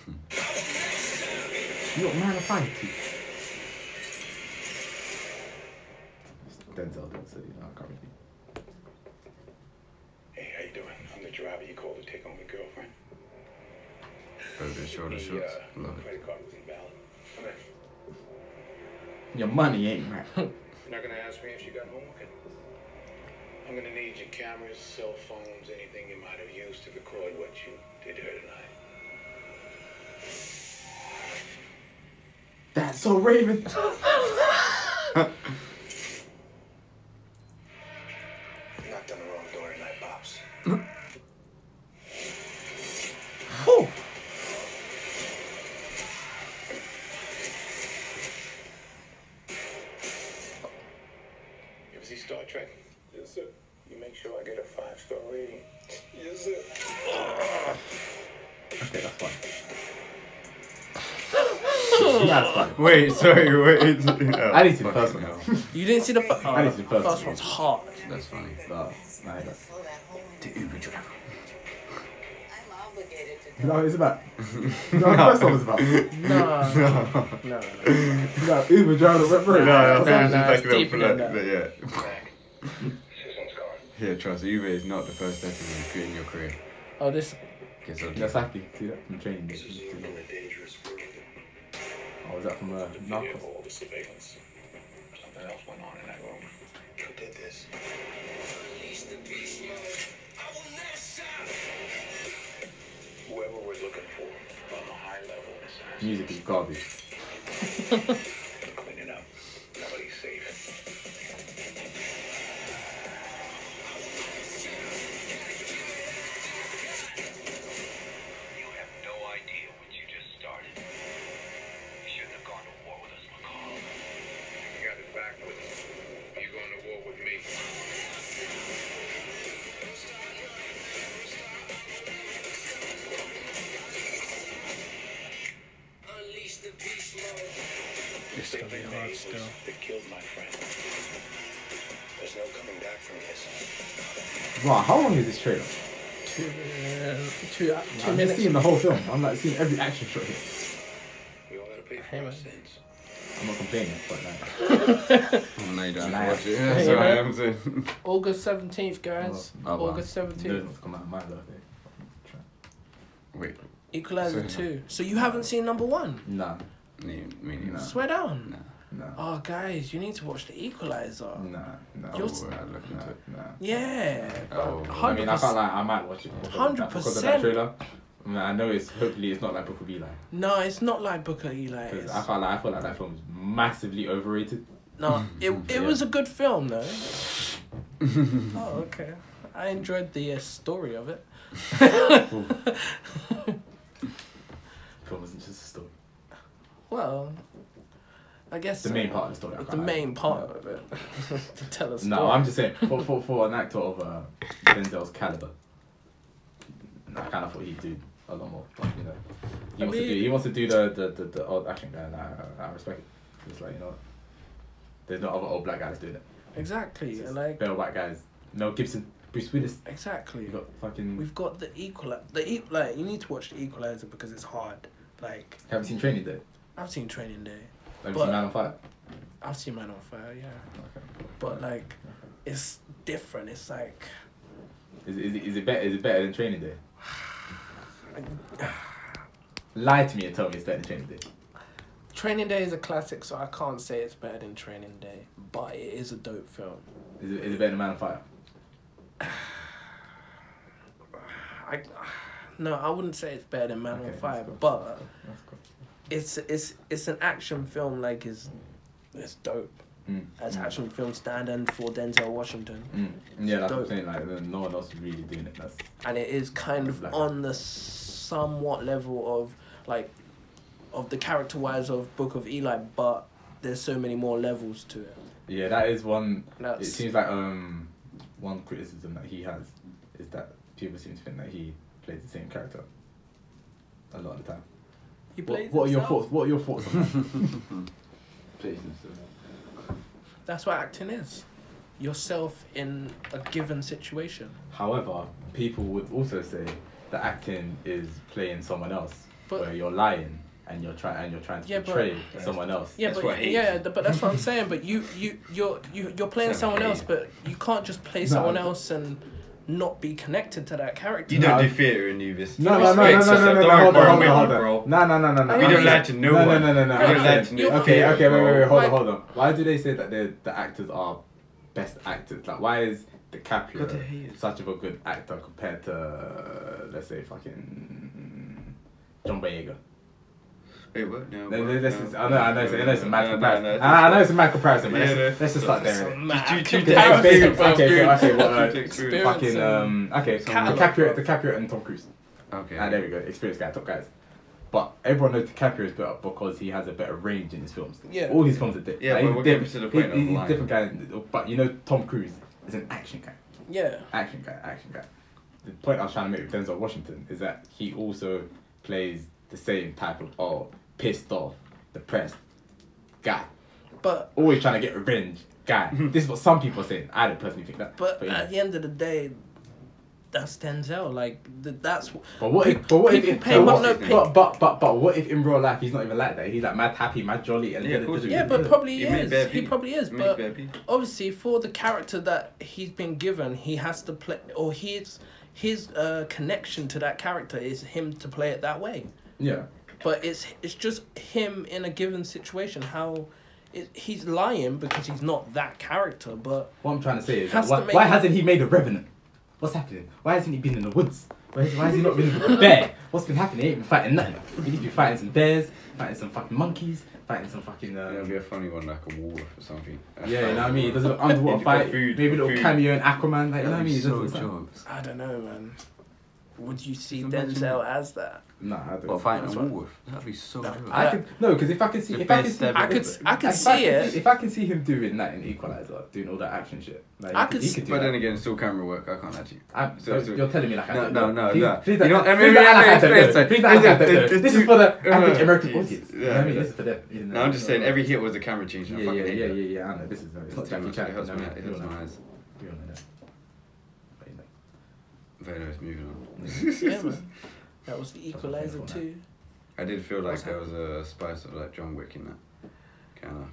You got Man of Fire too. Denzel does, so you know, I can't really. Hey, how you doing? I'm the driver you called to take home your girlfriend. Over shoulder shots. Love it. Credit card was invalid. Come in. Your money ain't right. You're not gonna ask me if she got home okay? I'm gonna need your cameras, cell phones, anything you might have used to record what you did to her tonight. That's so Raven. Knocked on the wrong door tonight, Pops. Oh. You ever see Star Trek? Yes, sir. You make sure I get a 5-star rating. Yes, sir. Okay, that's fine. That's fine. Wait, sorry, wait. I need to see the first one now. You didn't see the first? I need to see the first first one. one's hard. That's funny. No, that's. The Uber driver. I'm obligated to No, it's about. No, the first one was about. No. No, Uber driver. No, I no, think it's no, just it's backing up deeper for than that. that. Yeah. This one's gone. Yeah, trust me, Uber is not the first step in your career. Oh, this. Guess I'll Nasaki, see that from training. This is a dangerous world. Oh, was that from Yeah, Narcos? all the surveillance. Something else went on in that room. Who did this? Whoever we're looking for on a high level assassin. Music is garbage. Clean it up. Nobody's safe. You have no idea what you just started. You shouldn't have gone to war with us, McCall. You got it backwards. You're going to war with me. It's gonna be hard still. That killed my friend. There's no coming back from this. Wow, how long is this trailer? 2 I'm just minutes. seeing the whole film. I'm like seeing every action shot here. We all gotta pay for Hey, our man. sins. I'm not complaining, but like. Oh, no, you don't have Nah. to watch it. That's what I am saying. August 17th, guys. Oh, wow. August 17th. Those come out of my birthday. Wait, Equalizer So- 2. So you haven't seen number 1? Nah, me neither. No. Swear down. Nah. nah, Oh, guys, you need to watch the Equalizer. nah. You're Oh, we're look into it. Nah. Yeah. Oh, I mean, I can't lie. I might watch it. because of that- because of that 100%. trailer. I mean, I know it's hopefully it's not like Book of Eli. No, it's not like Book of Eli. Because It's- I feel like that film is massively overrated. No, it Yeah. was a good film though. Oh, okay. I enjoyed the story of it. Film isn't just a story. Well, I guess The main part of the story. I The can't lie. main part of it to tell a story. No, I'm just saying for an actor of Denzel's caliber, I kind of thought he'd do a lot more. But, you know, he wants to do the old action guy, and I respect it. It's like, you know what? There's no other old black guys doing it. Exactly, It's and like better white guys. Mel Gibson, Bruce Willis. exactly. You got fucking. We've got the like you need to watch the Equalizer because it's hard. Like Haven't seen Training Day. I've seen Training Day. Have you But- seen Man on Fire? I've seen Man on Fire, yeah. Okay. But like it's different. It's like Is it better? Is it better than Training Day? Lie to me and tell me it's better than Training Day. Training Day is a classic, so I can't say it's better than Training Day, but it is a dope film. Is it better than Man on Fire? No, I wouldn't say it's better than Man Okay, on that's Fire, cool. but That's cool. it's an action film. Like it's dope as action film standard for Denzel Washington, Yeah, that's what I'm dope. saying. Like, no one else is really doing it. That's and it is kind of Black. on the somewhat level of like of the character wise of Book of Eli, but there's so many more levels to it. yeah, that is one. It That's seems like one criticism that he has is that people seem to think that he plays the same character a lot of the time. he plays What are your himself. thoughts? What are your thoughts on that? That's what acting is. Yourself in a given situation. However, people would also say that acting is playing someone else, But- where you're lying and you're trying to Yeah, but- portray someone else. Yeah, That's but what hate but that's what I'm saying. But you're playing That's someone hate. else, but you can't just play someone else and not be connected to that character. You don't do theatre in Uvis. No, Hold on. hold on. Bro. No. We don't lie to no one. No. We don't lie to no one. Okay, wait, Why- hold on. Why do they say that the actors are best actors? Like, why is DiCaprio God, they hate it. such of a good actor compared to, let's say, fucking John Boyega? Wait, what? No. I know what? it's a mad No, comparison. no, I know it's a mad comparison, but Yeah, let's just start there. Just Okay, fucking DiCaprio and Tom Cruise. Okay. There we go, experienced guy, top guys. But everyone knows DiCaprio is better because he has a better range in his films. Yeah. All his films are different. Yeah, Like, but he's we're different. getting to the point of He's a lying. different guy. But you know, Tom Cruise is an action guy. Yeah. Action guy. The point I was trying to make with Denzel Washington is that he also plays the same type of pissed off, depressed guy. But Always trying to get revenge guy. This is what some people are saying. I don't personally think that. but you know. at the end of the day, that's Denzel. Like that's. But what if? people But pay- what no, if? pay- But what if in real life he's not even like that? He's like mad happy, mad jolly, and Yeah, of course he Yeah, but probably He he made is. bare He people. probably is. He made But bare people. obviously, for the character that he's been given, he has to play, or his connection to that character is him to play it that way. Yeah. But it's just him in a given situation. How he's lying because he's not that character. But What I'm trying to say is, Has why, to make why him- hasn't he made a Revenant? What's happening? Why hasn't he been in the woods? Why has he not been with a bear? What's been happening? He ain't been fighting nothing. He needs to be fighting some bears, fighting some fucking monkeys, fighting some fucking. It'll be a funny one, like a wolf or something. Yeah, you know what I mean? He does an underwater For fight, food, maybe a little food. cameo in Aquaman, like, you know what I mean? He So does it. jokes. I don't know, man. Would you see Just imagine Denzel as that? Nah, I don't. What, fighting That's a what- wolf? That'd be so No, good. I could no, because if I can see, The if I can best see, ever. I could if see it. If I can see him doing that in Equalizer, doing all that action shit, like I he could he see- could do But that. then again, still camera work. I can't actually. You're telling me like I No, don't no, know. no, Please- no. Please You don't know, please I mean, don't act like I explain, don't know. explain. Please don't act like I don't know. The- This is for the the- average American yes, audience. You yeah, know what I mean? yeah. This is for them. You know? No, I'm just saying, every hit was a camera change. And I Yeah, fucking hate that. I know. This is it's not It's too Jackie much. Chan. It hurts you my know, it we hurts all know my that. eyes. We all know that. But, you know. Very nice, moving on. Yeah, man. That was the Equalizer 2. I did feel like What's there was a spice of like John Wick in that. Kind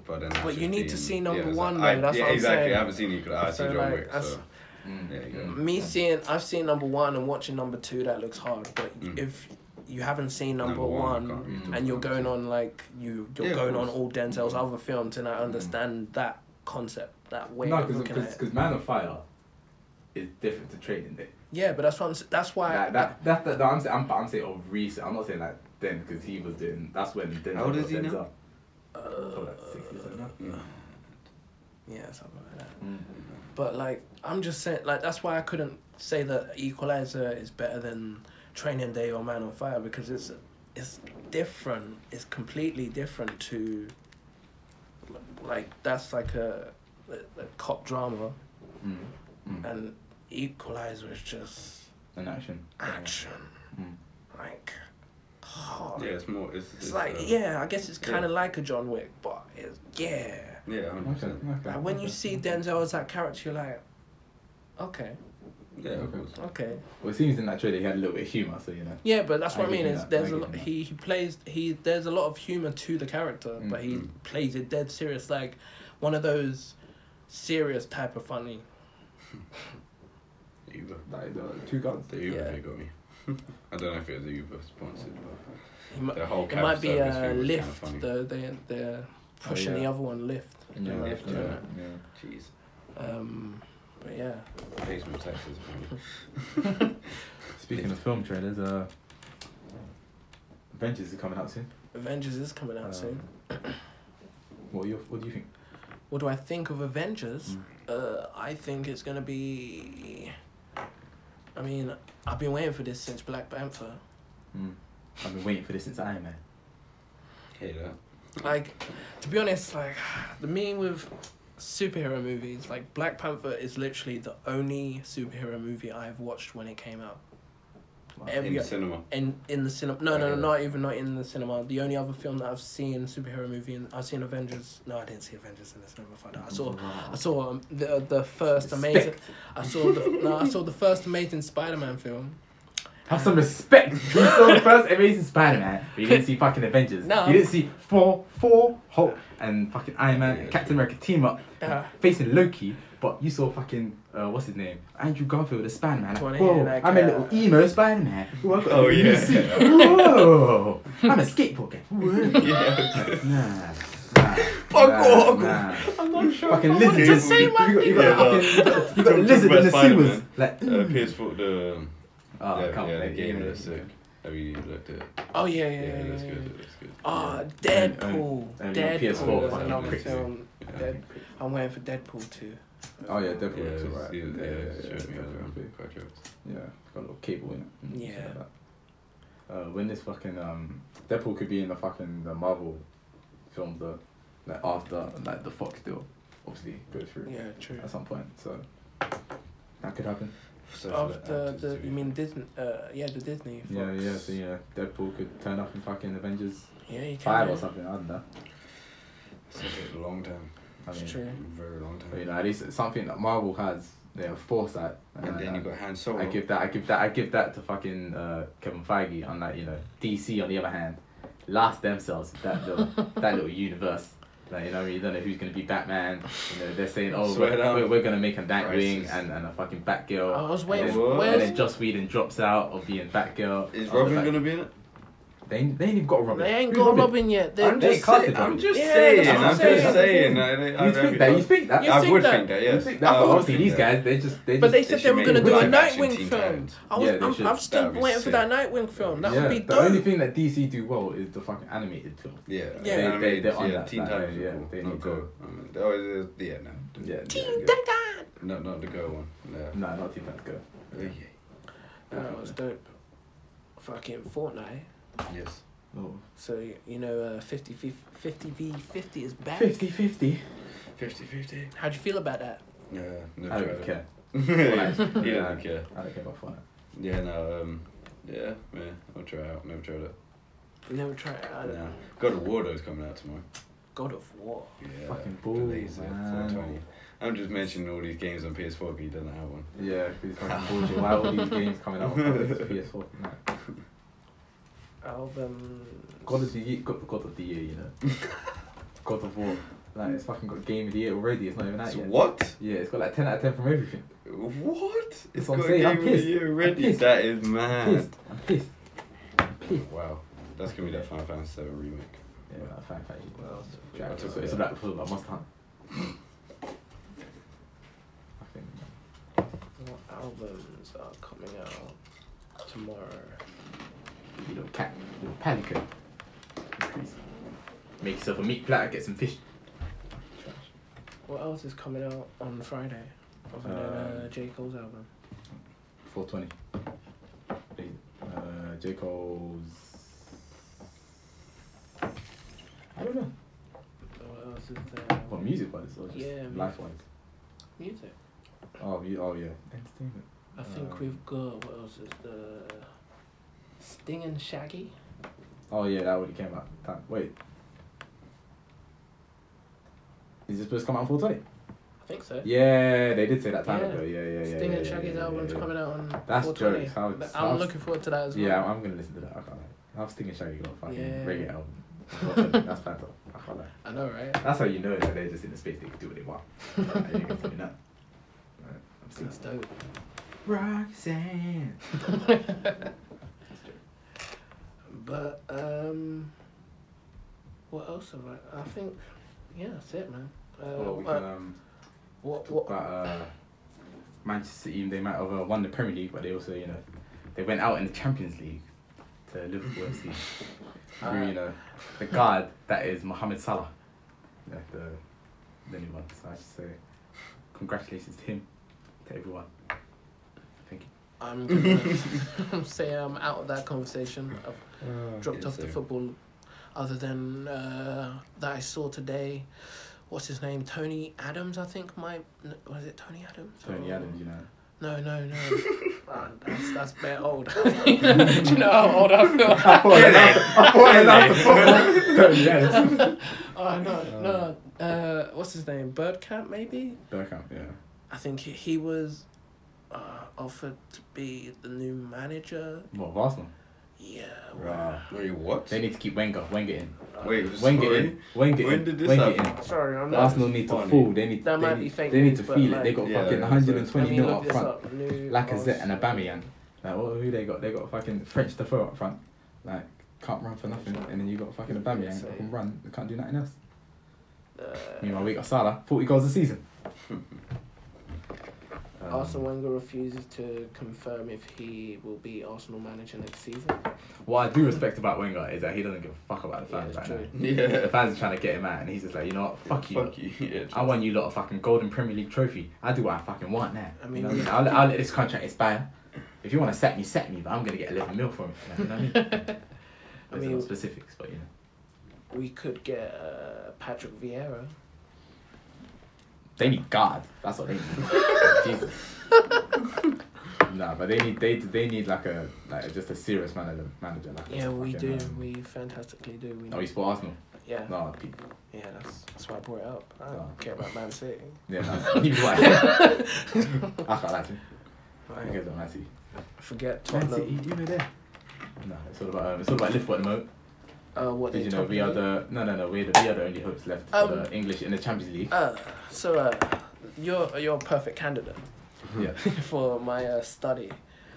but then. But you need to see number one, so though. That's what I'm exactly. saying. I haven't seen Equalizer. I see So, John like, Wick. that's- So. There you go. I've seen number one and watching number two. That looks hard, but if you haven't seen number Number one, I one can't really and you're talk going about on like you're Yeah, of going on course. all Denzel's other films, and I understand that concept, that way of looking at it. because Man on Fire is different to Training Day. Yeah, but that's what that's why. I'm saying of recent. I'm not saying like then because he was doing. That's when Denzel. How old is got he now? Denzel. Probably like 60 something now. Yeah, something like that. But like, I'm just saying, like, that's why I couldn't say that Equalizer is better than Training Day or Man on Fire, because it's different. It's completely different to. Like, that's like a cop drama, and Equalizer is just An action. like hard. Yeah, it's more. It's like I guess it's kind of like a John Wick, but it's Yeah, 100%. Like when you see Denzel as that character, you're like, okay. Yeah, of course. Okay. Well, it seems in that trailer he had a little bit of humour, so you know. Yeah, but that's what I give mean. him Is that. there's I a give lot, him that. he plays there's a lot of humor to the character, but he plays it dead serious, like one of those serious type of funny. Uber. Like the two guns. The Uber Yeah. they got me. I don't know if it was Uber sponsored, He might, the whole it might be service a feel was kinda Lyft. funny. They're pushing yeah. the other one Lyft. Yeah, Lyft, Yeah. Jeez. But yeah. Pays my taxes, man. Speaking of film trailers, Avengers is coming out soon. Avengers is coming out soon. What do you think? What do I think of Avengers? I think it's gonna be. I mean, I've been waiting for this since Black Panther. I've been waiting for this since Iron Man. Hate that. Like, to be honest, like the mean with superhero movies, like Black Panther is literally the only superhero movie I've watched when it came out. In the cinema. In the cinema. No, not in the cinema. The only other film that I've seen superhero movie, and I've seen Avengers. No, I didn't see Avengers in the cinema. Fuck that. I saw the first amazing. I saw the first Amazing Spider-Man film. Have some respect. You saw the first Amazing Spider-Man, but you didn't see fucking Avengers. No. You didn't see Thor, Hulk, and fucking Iron Man and Captain America team up facing Loki, but you saw fucking what's his name? Andrew Garfield as Spider-Man. Whoa, like, I'm a little emo Spider-Man. Oh, yeah. Whoa, I'm a skateboard guy. Whoa. Nah. I'm not sure. Fucking lizards. You got the lizard in the sewers. Like, PS4, the the game looks sick. Have you looked at it? Oh yeah. It looks good. It looks good. Ah, Deadpool. and Deadpool PS4 is fucking another pricks. film. I'm waiting for Deadpool too. Oh yeah, Deadpool Yeah, looks alright. showed me Definitely. quite jokes. Yeah, got a little cable in it. and Yeah. stuff like that. When this fucking Deadpool could be in the Marvel films though, like after like the Fox deal, obviously go through. Yeah, true. At some point, so that could happen. So Of for the actors the to you be- mean Disney? Yeah, the Disney. Fox. Yeah. So Deadpool could turn up in fucking Avengers Yeah, you can. 5 or yeah. something. I don't know. It's a long time. I mean, It's true. Very long but time. at least it's something that Marvel has. They have foresight. And then you got Han Solo. I give that to fucking Kevin Feige. On that, DC on the other hand, lost themselves that little universe. Like, you don't know who's gonna be Batman. They're saying, we're gonna make a Nightwing Crisis. and a fucking Batgirl. I was waiting and for then, and then where's Joss Whedon drops out of being Batgirl. Is I was Robin like, gonna be in it? They ain't even got a Robin. they ain't Who's got Robin yet. I'm They just casted saying. I'm Robin. just Yeah, saying. that's what I'm I'm just saying. saying. You think that? You think that? You I think would that? think that. You Yes. think that? I would Obviously, think these that. guys, they just. But they said they were should gonna make do a live action Nightwing Teen film. Titans. I'm still That'd be waiting for sick. that Nightwing film. That would be The only dope. thing that DC do well is the fucking animated film. Yeah. Yeah. They're on that. Teen Like, Titans. yeah, are cool. they Not need go. to. No. Yeah. Not the go one. No. No, not Teen Titans Go. That was dope. Fucking Fortnite. Yes. Oh. So 50 v 50 is back. 50-50. 50-50. How'd you feel about that? Yeah. I don't care. He doesn't care. I don't care about Fortnite. Yeah. No. Yeah. I'll try it out. Never tried it. Never tried it. I don't Yeah. know. God of War is coming out tomorrow. God of War. Yeah. Fucking balls, Delays it, man. 420. I'm just mentioning all these games on PS4 because he doesn't have one. Yeah, because fucking bullshit. Why are all these games coming out on PS4? No. Album. God of the Year, God of the Year, God of War. Like, it's fucking got Game of the Year already. It's not even out yet. What? Yeah, it's got like 10 out of 10 from everything. What? It's what got I'm saying, a I'm Game of the pissed. Year I'm already. pissed. That is mad. I'm pissed. Wow. That's gonna be that Final Fantasy 7 remake. Yeah, like Final Fantasy. What else? Yeah, it's about Must Hunt. I think. What albums are coming out tomorrow? You little cat, little pelican. Make yourself a meat platter, get some fish. What else is coming out on Friday? Other than J. Cole's album. 420. J. Cole's. I don't know. What else is there? What, music wise or just Yeah, life wise? Music. Oh yeah. Entertainment. I think we've got, what else is the Sting and Shaggy? Oh yeah, that already came out. Wait. Is it supposed to come out on 420? I think so. Yeah, they did say that time Yeah. ago. Yeah. Sting and Shaggy's album's coming out on That's 420. jokes. I'm looking forward to that as well. Yeah, I'm gonna listen to that. I can't lie. How Sting and Shaggy got a fucking Yeah. reggae album. That's fantastic. I can't lie. I know, right? That's how you know that they're just in the space they can do what they want. Like, you can tell me that. Right, I'm seeing That's dope. Roxanne. But what else have I think yeah, that's it, man. Well, we can what talk about Manchester City. They might have won the Premier League, but they also, you know, they went out in the Champions League to Liverpool FC. Through, you know, the guard that is Mohamed Salah. Yeah, the new one. So I should say congratulations to him, to everyone. Thank you. I'm gonna say I'm out of that conversation. I've dropped off the football. Other than that, I saw today. What's his name? Tony Adams, I think. Was it Tony Adams? Tony Adams, you know. No. That's a bit old. Do you know how old I feel? I thought Tony Adams. Oh no. What's his name? Birdcamp, maybe. Bergkamp, yeah. I think he was offered to be the new manager. What, of Arsenal? Yeah. Right. Wait, what? They need to keep Wenger in. Wait, Wenger sorry. in. Wenger When in. did this Wenger happen? in. Sorry, I'm not. Arsenal need to funny. fall. They need. That they might need, be fake They need news, to but feel like- it. They got Yeah, fucking so- 120 mil look up this front. up. New Lacazette and Arsenal. Aubameyang. Like, who they got? They got fucking French Defoe up front. Like, can't run for nothing. And then you got fucking Aubameyang that can run. They can't do nothing else. Meanwhile, we got Salah, 40 goals a season. Arsene Wenger refuses to confirm if he will be Arsenal manager next season. What I do respect about Wenger is that he doesn't give a fuck about the fans Yeah, right it's now. true. Yeah. The fans are trying to get him out, and he's just like, you know what, fuck you. Fuck you. Yeah, I won you lot a fucking golden Premier League trophy. I do what I fucking want now. I mean, you know what I mean? I'll let this contract expire. If you want to set me, but I'm gonna get 11 mil from it. You know what I mean? There's mean- no specifics, but you know. We could get Patrick Vieira. They need guard. That's what they need. Jesus. Nah, but they need like just a serious manager. Like Yeah, we fucking, do. We fantastically do. We Oh, you support Arsenal? yeah. No, people. Yeah, that's why I brought it up. I don't Oh. care about Man City. Yeah, no, neither do I. I can't lie to you. I Right. guess I'm Man City. Forget Man Tottenham. City, you know there. No, it's all about Liverpool at the moment. What Did they you know top we are of the the we are the only hopes left for the English in the Champions League. So you're a perfect candidate Yeah. for my study.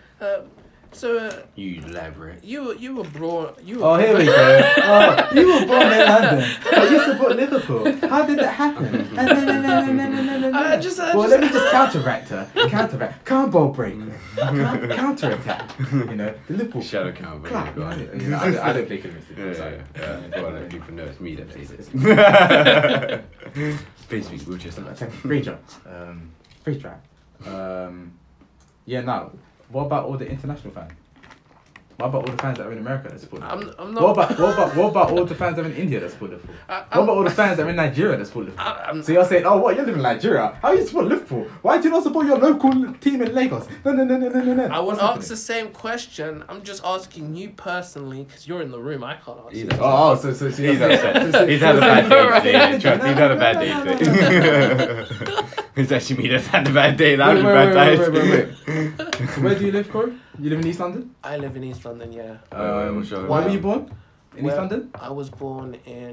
You elaborate. You were born. Oh, here we go. Oh, you were born in London, but you support Liverpool. How did that happen? Well, let me just counteract her. Can't ball break. Counter attack. You know, the Liverpool. Shadow count, but Clap, go on. you know, I don't play convincing. Yeah, Sorry. Well, let people know it's me that plays it. Basically, we'll just Free drop. Free track. Yeah, now, what about all the international fans? What about all the fans that are in America that support Liverpool? I'm not. What about all the fans that are in India that support Liverpool? What about all the fans that are in Nigeria that support Liverpool? So you're saying, oh, what, you live in Nigeria? How you support Liverpool? Why do you not support your local team in Lagos? No. I won't What's ask happening? the same question. I'm just asking you personally because you're in the room. I can't ask. you. Oh, so He's upset. He's had a bad day today. Trust, he's had a bad day today. He's actually me that's had a bad day. That was a bad day. Wait. Where do you live, Corey? You live in East London? I live in East London. Yeah. Where Where were you born? In East Well, London? I was born in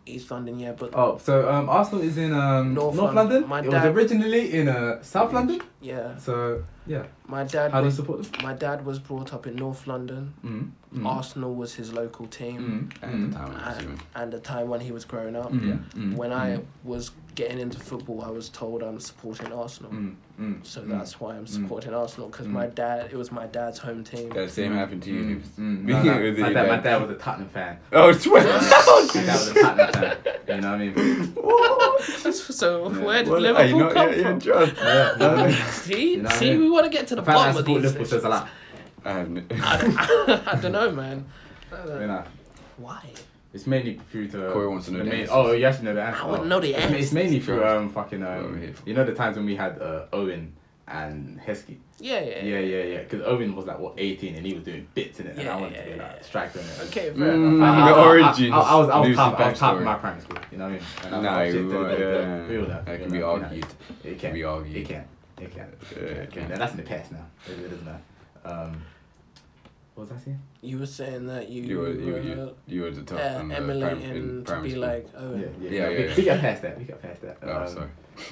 East London, yeah, but Oh, so Arsenal is in North London. London. My It was dad- originally in South London. yeah, So yeah, my dad. how do you was, support them? My dad was brought up in North London. Arsenal was his local team, At the time, I'm assuming. and the time when he was growing up. When I was getting into football, I was told I'm supporting Arsenal. So that's why I'm supporting Arsenal, because it was my dad's home team. The same happened to you. My dad was a Tottenham fan. Oh, swear. My dad was a Tottenham fan. You know what I mean? So Yeah. where did Well, Liverpool come from? Yeah. See, You know what I see, mean? we want to get to the The fact that I bottom of support these. Liverpool says a lot. I don't know, man. You know, Why? it's mainly through to. Corey wants to know the answers. Oh, you actually know the answer. I wouldn't know the It's answers. mainly through Sure. fucking Over here. you know the times when we had Owen and Heskey. Yeah. Yeah. Because Owen was like 18 and he was doing bits in it, and Yeah, I wanted to be yeah. like striker in it. Okay, fair enough. The origins. I was Lucy's top of backstory. my primary school. You know what I mean? And I was No, like, shit, yeah. real that. That you can know, be you know, argued. It Can be argued. It can. It can. Yeah, that's in the past now. It is now. What was I saying? You were saying that You were the top on the emulating in to primary be school. like Owen. Yeah. We got past that. Oh, sorry.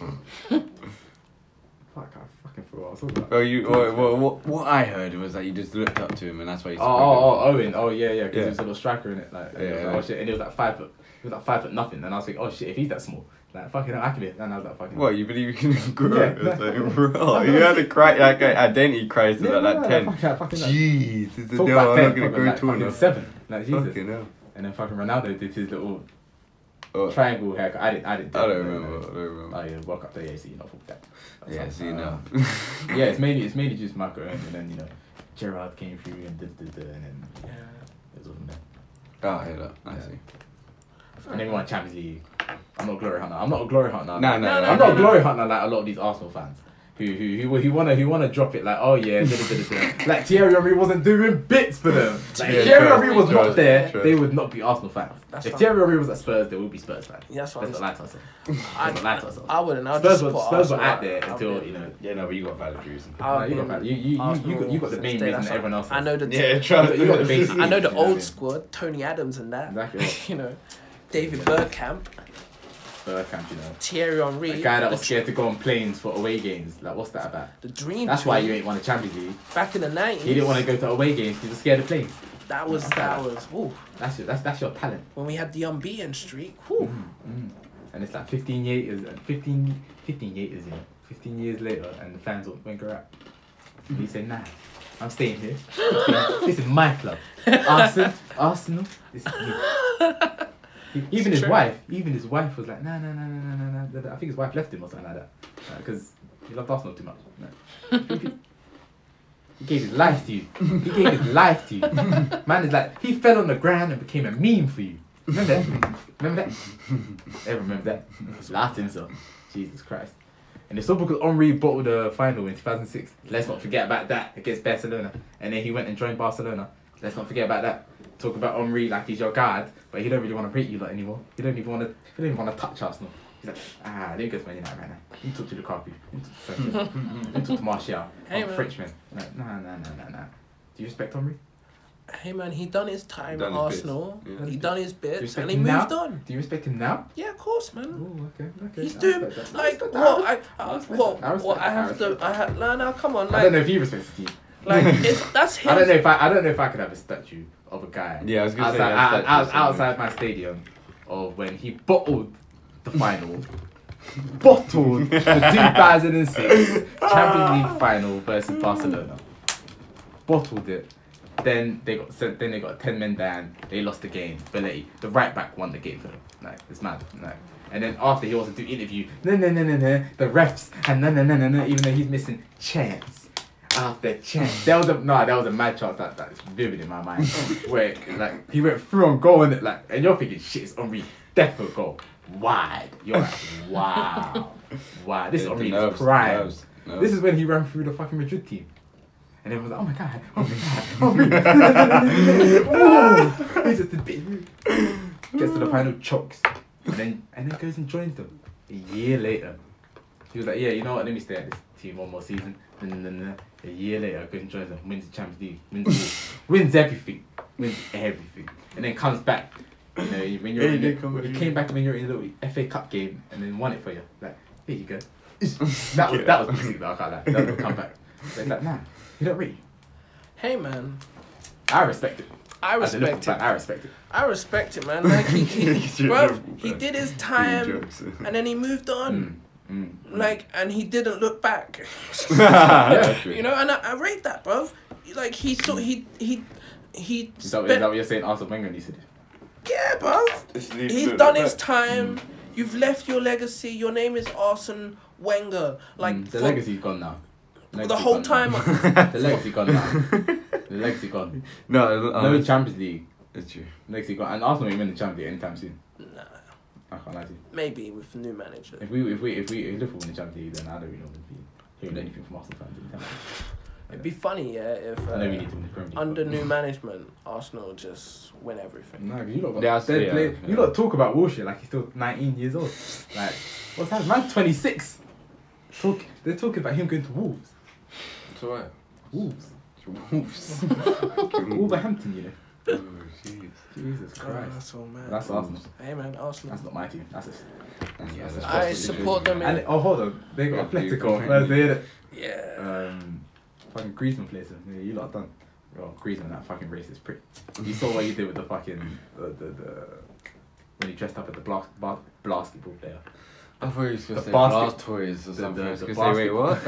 Fuck, I fucking forgot what I was talking about. Oh, what I heard was that you just looked up to him, and that's why you. Owen. Oh, yeah, because Yeah. he was a little striker in it. Like, and, it was like, Yeah. oh shit, and he was like 5 foot. He was like 5 foot nothing, and I was like, oh shit, if he's that small, like fucking hell, I can be. And I was like, fucking. What, you believe you can grow? Yeah. It's like, bro, you had a identity crisis at like 10. Fucking Jeez, it's a talk no, about I'm 10, not gonna fucking, grow like, tall fucking enough. 7. Like Jesus. Fucking hell. And then fucking Ronaldo did his little Oh, triangle haircut. I didn't. I don't remember. Oh yeah, World Cup day. Yeah, so you know, fuck that. Yeah, see now. Yeah, it's mainly just Marco, and then you know, Gerrard came through and and then it was all from there. Oh, I hear that. I see. And then we won Champions League. I'm not a glory hunter. I'm not a glory hunter. No, I'm not a glory hunter like a lot of these Arsenal fans. Who wanna drop it like, oh yeah, like Thierry Henry wasn't doing bits for them. Like, if Thierry Henry was not there, they would not be Arsenal fans. If Thierry Henry was at Spurs, they would be Spurs fans. Yeah, that's what Let's not lie to ourselves. Let's not lie to ourselves. I wouldn't. I'd Spurs just were support Spurs were Arsenal. out there until you know. Yeah, no, but you got valid reason. No, you got valid. You got the main reason that everyone else. I know the Yeah, trust You got the basic. I know the you what I old mean? squad, Tony Adams and that. Exactly. You know, David Bergkamp, Bergkamp, you know. Thierry Henry. A guy that was scared to go on planes for away games. Like, what's that about? The dream. That's why team. you ain't won the Champions League. Back in the 90s. He didn't want to go to away games. He was scared of planes. That was. Ooh. That's your talent. When we had the unbeaten streak. Whew. And it's like 15 years, you know, 15 years later, and the fans won't go out. And he said, nah, I'm staying here. This is my club. Arsenal, this is you. Even his wife was like, nah. I think his wife left him or something like that. Because he loved Arsenal too much. No. He gave his life to you. Man is like, he fell on the ground and became a meme for you. Remember that? They remember that. Laughed himself. Jesus Christ. And it's all because Henry bottled the final in 2006. Let's not forget about that against Barcelona. And then he went and joined Barcelona. Let's not forget about that. Talk about Henry like he's your guard, but he don't really want to rate you lot anymore. He don't even want to touch Arsenal. He's like, let me go to Man United right now. You talk to Lukaku. You talk to Martial. Hey, I'm man. Frenchman. Like, nah. Do you respect Henry? Hey man, he done his time Done at his bits. Arsenal. Yeah. He done his Do you bits respect and he him moved now? on. Do you respect him now? Yeah, of course, man. Oh, okay. He's I doing respect that. like I what? respect that. I respect I that. have to. I have no. Come on, I don't know like if he respects the team. that's him. I don't know if I could have a statue of a guy. Yeah, I was gonna say, outside, yeah, statue outside my stadium of when he bottled the final. Bottled the 2006 Champions League final versus Barcelona. Bottled it. Then they got 10 men down. They lost the game. Belletti, the right back, won the game for them. Like, it's mad. Like, and then after he also do interview. No. The refs and no. Even though he's missing chance after chance. That was a mad chance that's vivid in my mind. Where like he went through on goal and like, and you're thinking shit, it's Henry, definite goal. Wide. You're like, wow. This is Henry's prime. Nerves. This is when he ran through the fucking Madrid team. And everyone's like, oh my god. Whoa. He's just a bit. Gets to the final, chokes. And then goes and joins them. A year later. He was like, yeah, you know what, let me stay at this team one more season. A year later, goes and joins them, wins the Champions League, wins everything. And then comes back You know, when Yeah, you're he did come when you with came you. back when you're in a little FA Cup game and then won it for you. Like, here you go. that was music though, I can't lie. That was a comeback. But it's like, nah, you don't rate. Hey man, I respect it. I As a Liverpool respect fan, it. I respect it. I respect it, man. Like he did his time, jokes. and then he moved on. Mm. Like, and he didn't look back. Yeah, You know, and I rate that, bruv. Like he thought he Is that spent, what you're saying? Arsene Wenger needs to do. yeah, bruv. He's done his time. You've left your legacy. Your name is Arsene Wenger. Like The for legacy's gone now. the whole time. The legacy gone now. The legacy gone. No Champions League. It's true. Legacy gone. And Arsenal ain't win the Champions League anytime soon. Nah, I can't lie to you. maybe with new manager. If Liverpool win the Champions League, then I don't really know if be hearing anything from Arsenal fans anytime. It'd be funny, yeah, if I know we need to win the Premier League. under new management, Arsenal just win everything. No, 'cause you lot got Yeah, dead yeah, play. yeah. You lot talk about Wilshere like he's still 19 years old. Like, what's that? Man's 26. They're talking about him going to Wolves. It's alright. Wolves. Wolves. Wolverhampton, you know. Oh, jeez. Jesus Christ. that's all, man. That's Arsenal. Hey, man, Arsenal. That's not my team. That's a. I support them in. And hold on, they got Yeah, Atletico you on Thursday. Yeah. Fucking Griezmann plays them. Yeah, you lot done. Well, Griezmann, that fucking racist prick. You saw what he did with the fucking the when he dressed up as the basketball player. I thought he was going The to say basket- Blastoise or something. the I was going to say, wait, what?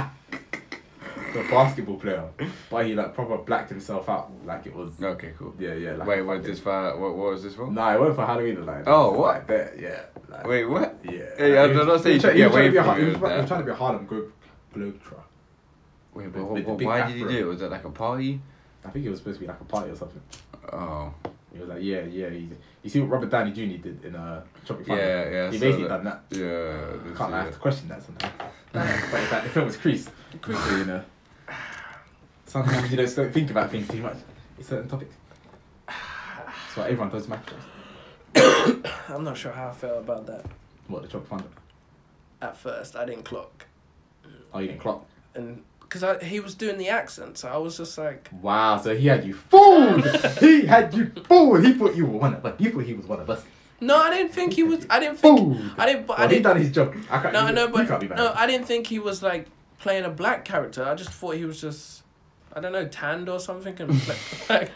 The basketball player, but he like proper blacked himself out like it was. Okay, cool. Yeah, yeah. Like Wait, a what fucking- this for? What was this for? Nah, it went for Halloween. Like Oh, what? Like that, yeah. Like, Wait, what? Yeah. Hey, I'm not saying you should get away from He it was with that. trying to be a Harlem Globetrotter. Wait, with the big why did he afro. do it? Was it like a party? I think it was supposed to be like a party or something. Oh. He was like, yeah. You see what Robert Downey Jr. did in Tropic Thunder? Yeah, He so basically done that. Yeah. Can't lie, I have to question that sometimes. But it's like the film was creased. So, you know. Sometimes you don't think about things too much. It's certain topics. That's why everyone does Michael Jackson. I'm not sure how I felt about that. What, the Tropic Thunder? At first, I didn't clock. Oh, you didn't clock? And because he was doing the accent, so I was just like, Wow, so he had you fooled! He had you fooled! He thought you were one of us. You thought he was one of us. no, I didn't think he was. I didn't think. Fooled! I didn't. But Well, I he didn't. done his job. I can't, No, you, no, you but can't be mad. no, I didn't think he was like playing a black character. I just thought he was just, I don't know, tanned or something, and like,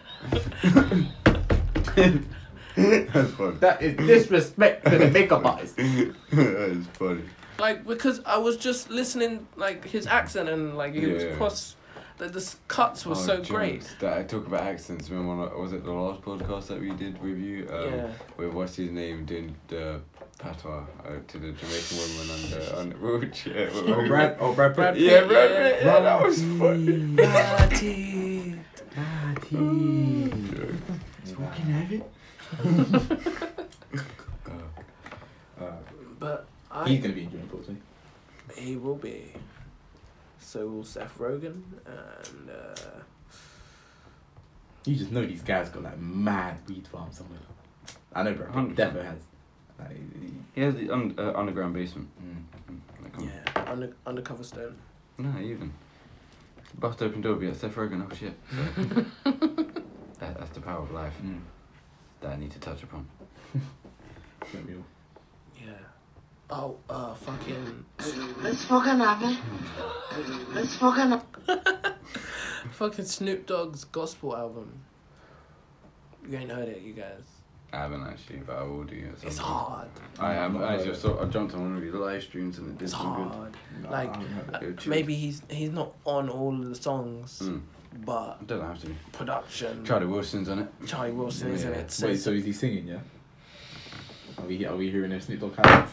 That's funny. That is disrespect to the makeup artist. That is funny. like because I was just listening like his accent and like he was Yeah. cross. The cuts were so great. That I talk about accents. Remember, was it the last podcast that we did with you? Yeah. With what's his name doing the patois to the Jamaican woman on the wheelchair. Brad Pitt. Yeah, Brad Pitt. Yeah, that was funny. Ratty. Fucking have it. But He's gonna be enjoying football. he will be. So will Seth Rogen and You just know these guys got like mad weed farms somewhere. I know, bro. 100%. Defo has. Like, He has the underground basement. Like, yeah, undercover stone. No, even. Bust open door, be like Seth Rogen. Oh shit. That's the power of life that I need to touch upon. Yeah. Oh, fucking. Let's fucking have it. Let's fucking. Fucking Snoop Dogg's gospel album. You ain't heard it, you guys. I haven't actually, but I will do it. It's hard. I am. I jumped on one of his live streams and it did It's some hard. good. Like, Good maybe he's not on all of the songs, but It doesn't have to be. production. Charlie Wilson's on it. Charlie Wilson is in Yeah. it. So Wait, so is he singing? Yeah. Are we hearing him Snoop Dogg highlights?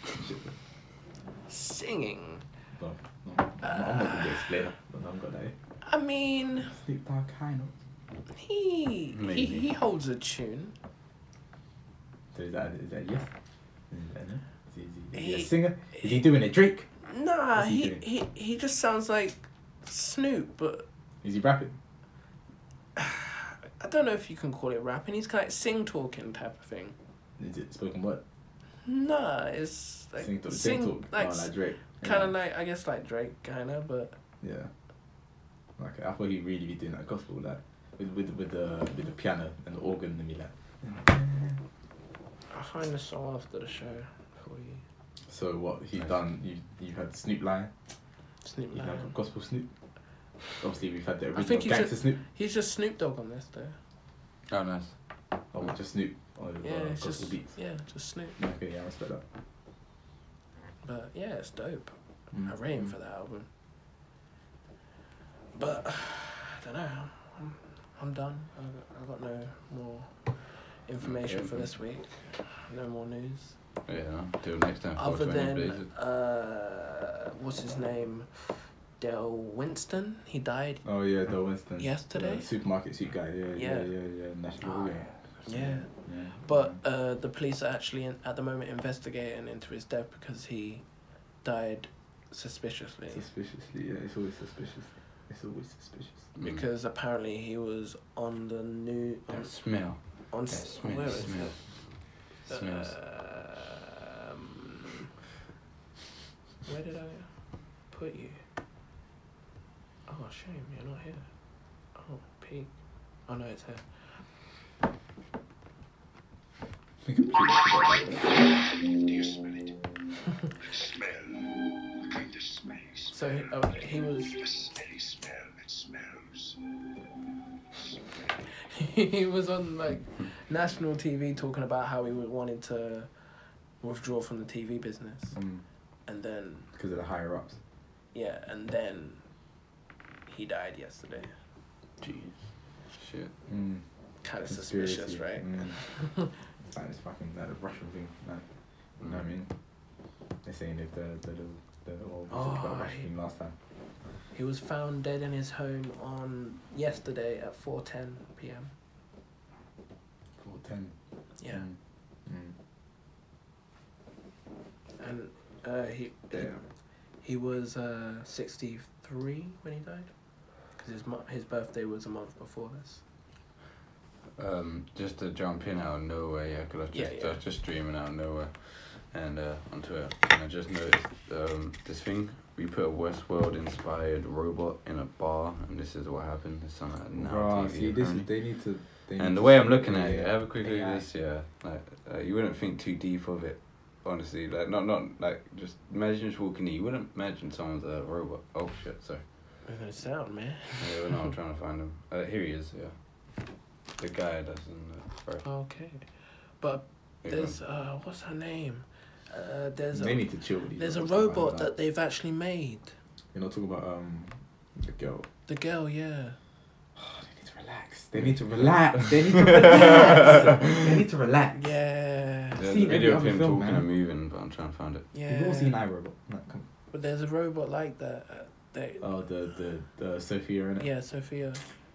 singing. No. I'm not gonna explain it. But I've got that. I mean, Snoop Dogg kind of. he holds a tune. So is that yes? Is that no? Is he a He- singer? Is he doing a Drake? Nah, What's he he just sounds like Snoop, but Is he rapping? I don't know if you can call it rapping. He's kind of sing talking type of thing. Is it spoken word? Nah, it's like Sing talk. like, Like Drake. kind of like I guess like Drake kind of, but Yeah. Okay, I thought he'd really be doing that gospel like with the piano and the organ and be like I'll find the song after the show for you. So what he done? You had Snoop Lion. Snoop You Lion. had Gospel Snoop. Obviously, we've had the I original think Gangster Snoop. he's just Snoop Dogg on this though. Oh, nice. Oh, just Snoop. Oh, Yeah, it's Gospel just Beats. just Snoop. Okay, yeah, I respect that. But yeah, it's dope. Mm. I rate him for that album. But I don't know. I'm done. I've got no more information for this week. No more news. Yeah, till next time. Other 420 than Blazers. what's his name? Del Winston. He died. Oh yeah, Del Winston. Yesterday? The supermarket suit guy. Yeah. National. Oh, yeah. But the police are actually at the moment investigating into his death because he died suspiciously. Suspiciously, yeah. It's always suspicious. Because apparently he was on the new. That smell. On That smell. where is smell. it? Smells. Where did I put you? Oh, shame, you're not here. Oh, peak. Oh no, it's here. Do you smell it? Smell. The kind of smells. So he was. A smelly smell that smells. He was on like national TV talking about how he wanted to withdraw from the TV business, and then because of the higher ups. Yeah, and then he died yesterday. Jeez. Shit. Kind of suspicious, right? Like it's fucking that Russian thing. Like, you know what I mean? They're saying if the we talked about Russian thing last time. He was found dead in his home on yesterday at 4:10 p.m. 4:10. Yeah. And he was 63 when he died, because his birthday was a month before this. Just to jump in out of nowhere, yeah, because I was just streaming out of nowhere, and onto it, and I just noticed this thing. We put a Westworld inspired robot in a bar, and this is what happened. It's on Now TV. See, they need to. And the way I'm looking at it, have a quick look at this, yeah. Like, you wouldn't think too deep of it, honestly. Like, not like just imagine just walking in. You wouldn't imagine someone's a robot. Oh shit, sorry. There's no sound, man. Yeah, well, no, I'm trying to find him. Here he is, yeah. The guy that's in the first. Okay, but there's what's her name? They need to chill with these. There's a robot that they've actually made. You're not talking about the girl. The girl, yeah. They need to relax. They need to relax. They need to relax. Yeah. There's a video of him talking and moving, but I'm trying to find it. Yeah. You've all seen iRobot. No, come on. But there's a robot like that. The Sophia, innit? Yeah, Sophia.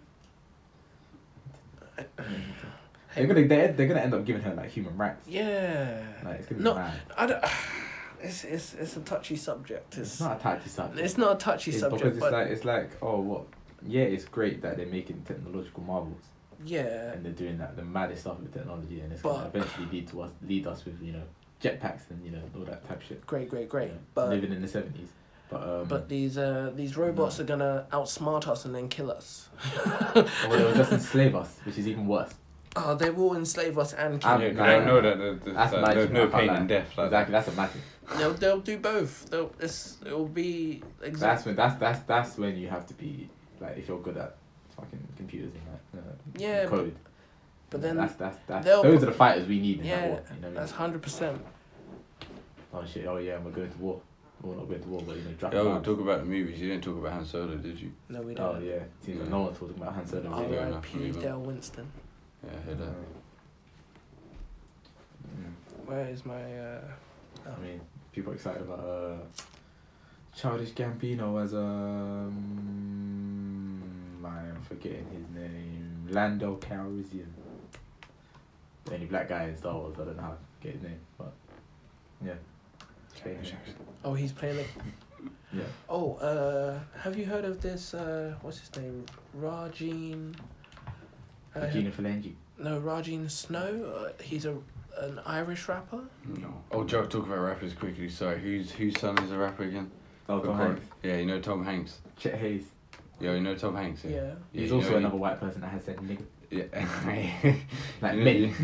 They're gonna end up giving her like human rights. Yeah. Like it's gonna be No, mad. I don't. It's a touchy subject. It's not a touchy subject. It's not a touchy subject. Because it's like oh what? Yeah, it's great that they're making technological marvels. Yeah. And they're doing that the maddest stuff with technology, and it's gonna eventually lead us with jetpacks and all that type of shit. Great. But living in the 70s. But these robots are gonna outsmart us and then kill us. Or they'll just enslave us, which is even worse. Oh, they will enslave us and kill us. I know that there's no pain in death. Like exactly, that's a matter. They'll do both. It'll be exactly. That's when you have to be like if you're good at fucking computers and code. But then that's those are the fighters we need in that war. That's 100%. Oh shit! Oh yeah, we're going to war. Well, not going to war, but talk about the movies. You didn't talk about Han Solo, did you? No, we didn't. Oh yeah, seems like no one's talking about Han Solo. R.I.P. Del Winston. Yeah, I heard that. Where is my? I mean, people are excited about Childish Gambino as I'm forgetting his name. Lando Calrissian. The only black guy in Star Wars. I don't know how to get his name, but yeah. Oh, he's playing it. Yeah. Oh, have you heard of this? What's his name? Rajin. Regina Phalange. No, Rajin Snow. He's an Irish rapper. No. Oh, Joe, talk about rappers quickly. Sorry, whose son is a rapper again? Oh, Tom Hanks. Yeah, you know Tom Hanks. Chet Hayes. Yeah, you know Tom Hanks. Yeah. He's you also know, another white person that has said nigga. Yeah. Like You know- many.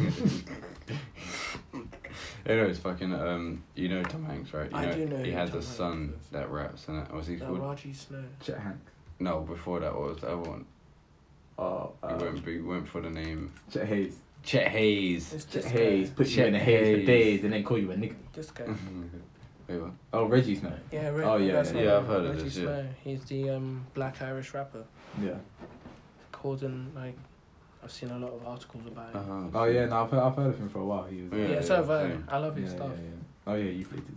Anyways, fucking you know Tom Hanks, right? You I do know He has Tom a son that raps, and what's he called? Raji Snow. Chet Hanks. No, before that was the other one. Oh, He went for the name. Chet Hayes. Chet Hayes. It's Chet this Hayes. guy. Put you Chet in a haze for Hayes. days and then call you a nigga. This guy. Wait, what? Oh, Reggie Snow. Yeah, Oh, yeah, that's yeah. not Yeah, I've him. heard of Reggie this, yeah. Snow. He's the black Irish rapper. Yeah. Causing like, I've seen a lot of articles about it. Oh yeah, no, I've heard of him for a while. He was. Yeah, so have I. same. I love his Yeah, stuff. yeah, yeah. Oh yeah, you played his.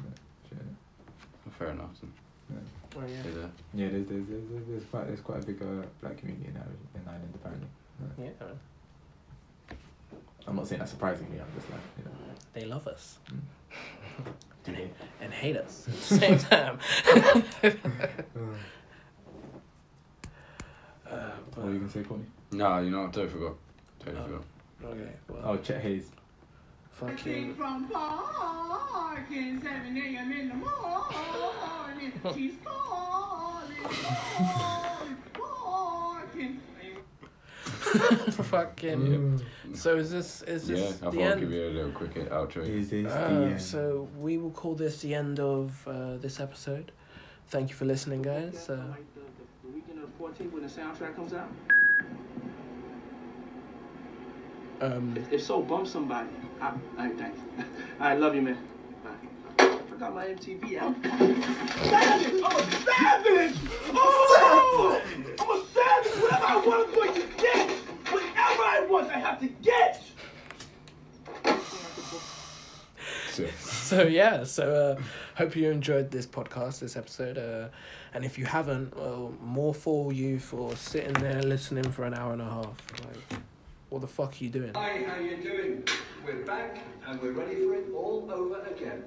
Fair enough. Then. Oh yeah. Say that. Yeah, there's quite a big black community in Ireland apparently. Yeah. I'm not saying that surprisingly. I'm just like, you know. They love us. Do they? And hate us at the same time. What were you gonna say, Courtney? No, you know what? Totally forgot. Okay. Well, Oh, Chet Hayes. fucking. From parking 7 a.m. in the morning. She's calling. Fucking. So is this Yeah, I the thought I'd end? give you a little quick outro. Is this the end? So we will call this the end of this episode. Thank you for listening, guys. The weekend of the 14th when the soundtrack comes out. If so, bump somebody. All right, thanks. All right, love you, man. Bye. I got my MTV out. Savage! I'm a savage! Oh! I'm a savage! Whatever I want, I'm going to get! Whatever I want, I have to get! So hope you enjoyed this podcast, this episode. And if you haven't, well, more for you for sitting there listening for an hour and a half. Like, what the fuck are you doing? Hi, how you doing? We're back and we're ready for it all over again.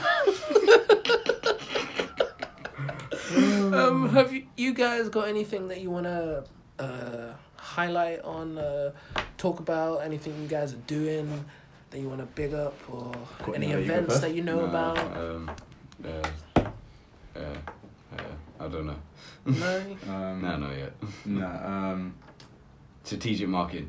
Have you guys got anything that you want to highlight on, talk about, anything you guys are doing that you want to big up, or any events that you know about? I don't know. No? No, not yet. Nah, Strategic marketing.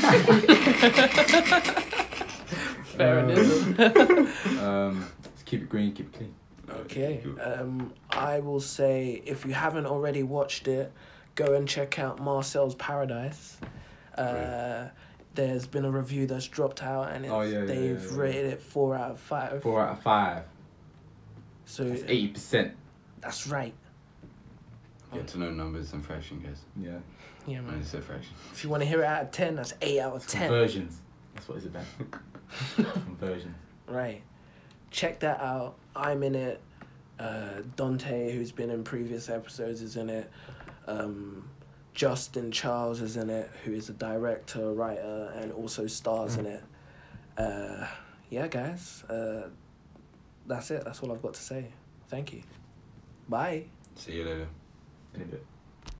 Fair enough. Let's keep it green, keep it clean. Okay. I will say, if you haven't already watched it, go and check out Marcel's Paradise. There's been a review that's dropped out, and they've rated it 4 out of 5. 4 out of 5. So that's 80%. That's right. Get to know numbers and fraction, guys. Yeah. Yeah, man. It's a fraction. If you want to hear it out of 10, that's 8 out of 10. Conversions. That's what it's about. Conversion. Right. Check that out. I'm in it. Dante, who's been in previous episodes, is in it. Justin Charles is in it, who is a director, writer, and also stars in it. Yeah, guys. That's it. That's all I've got to say. Thank you. Bye. See you later. In a bit.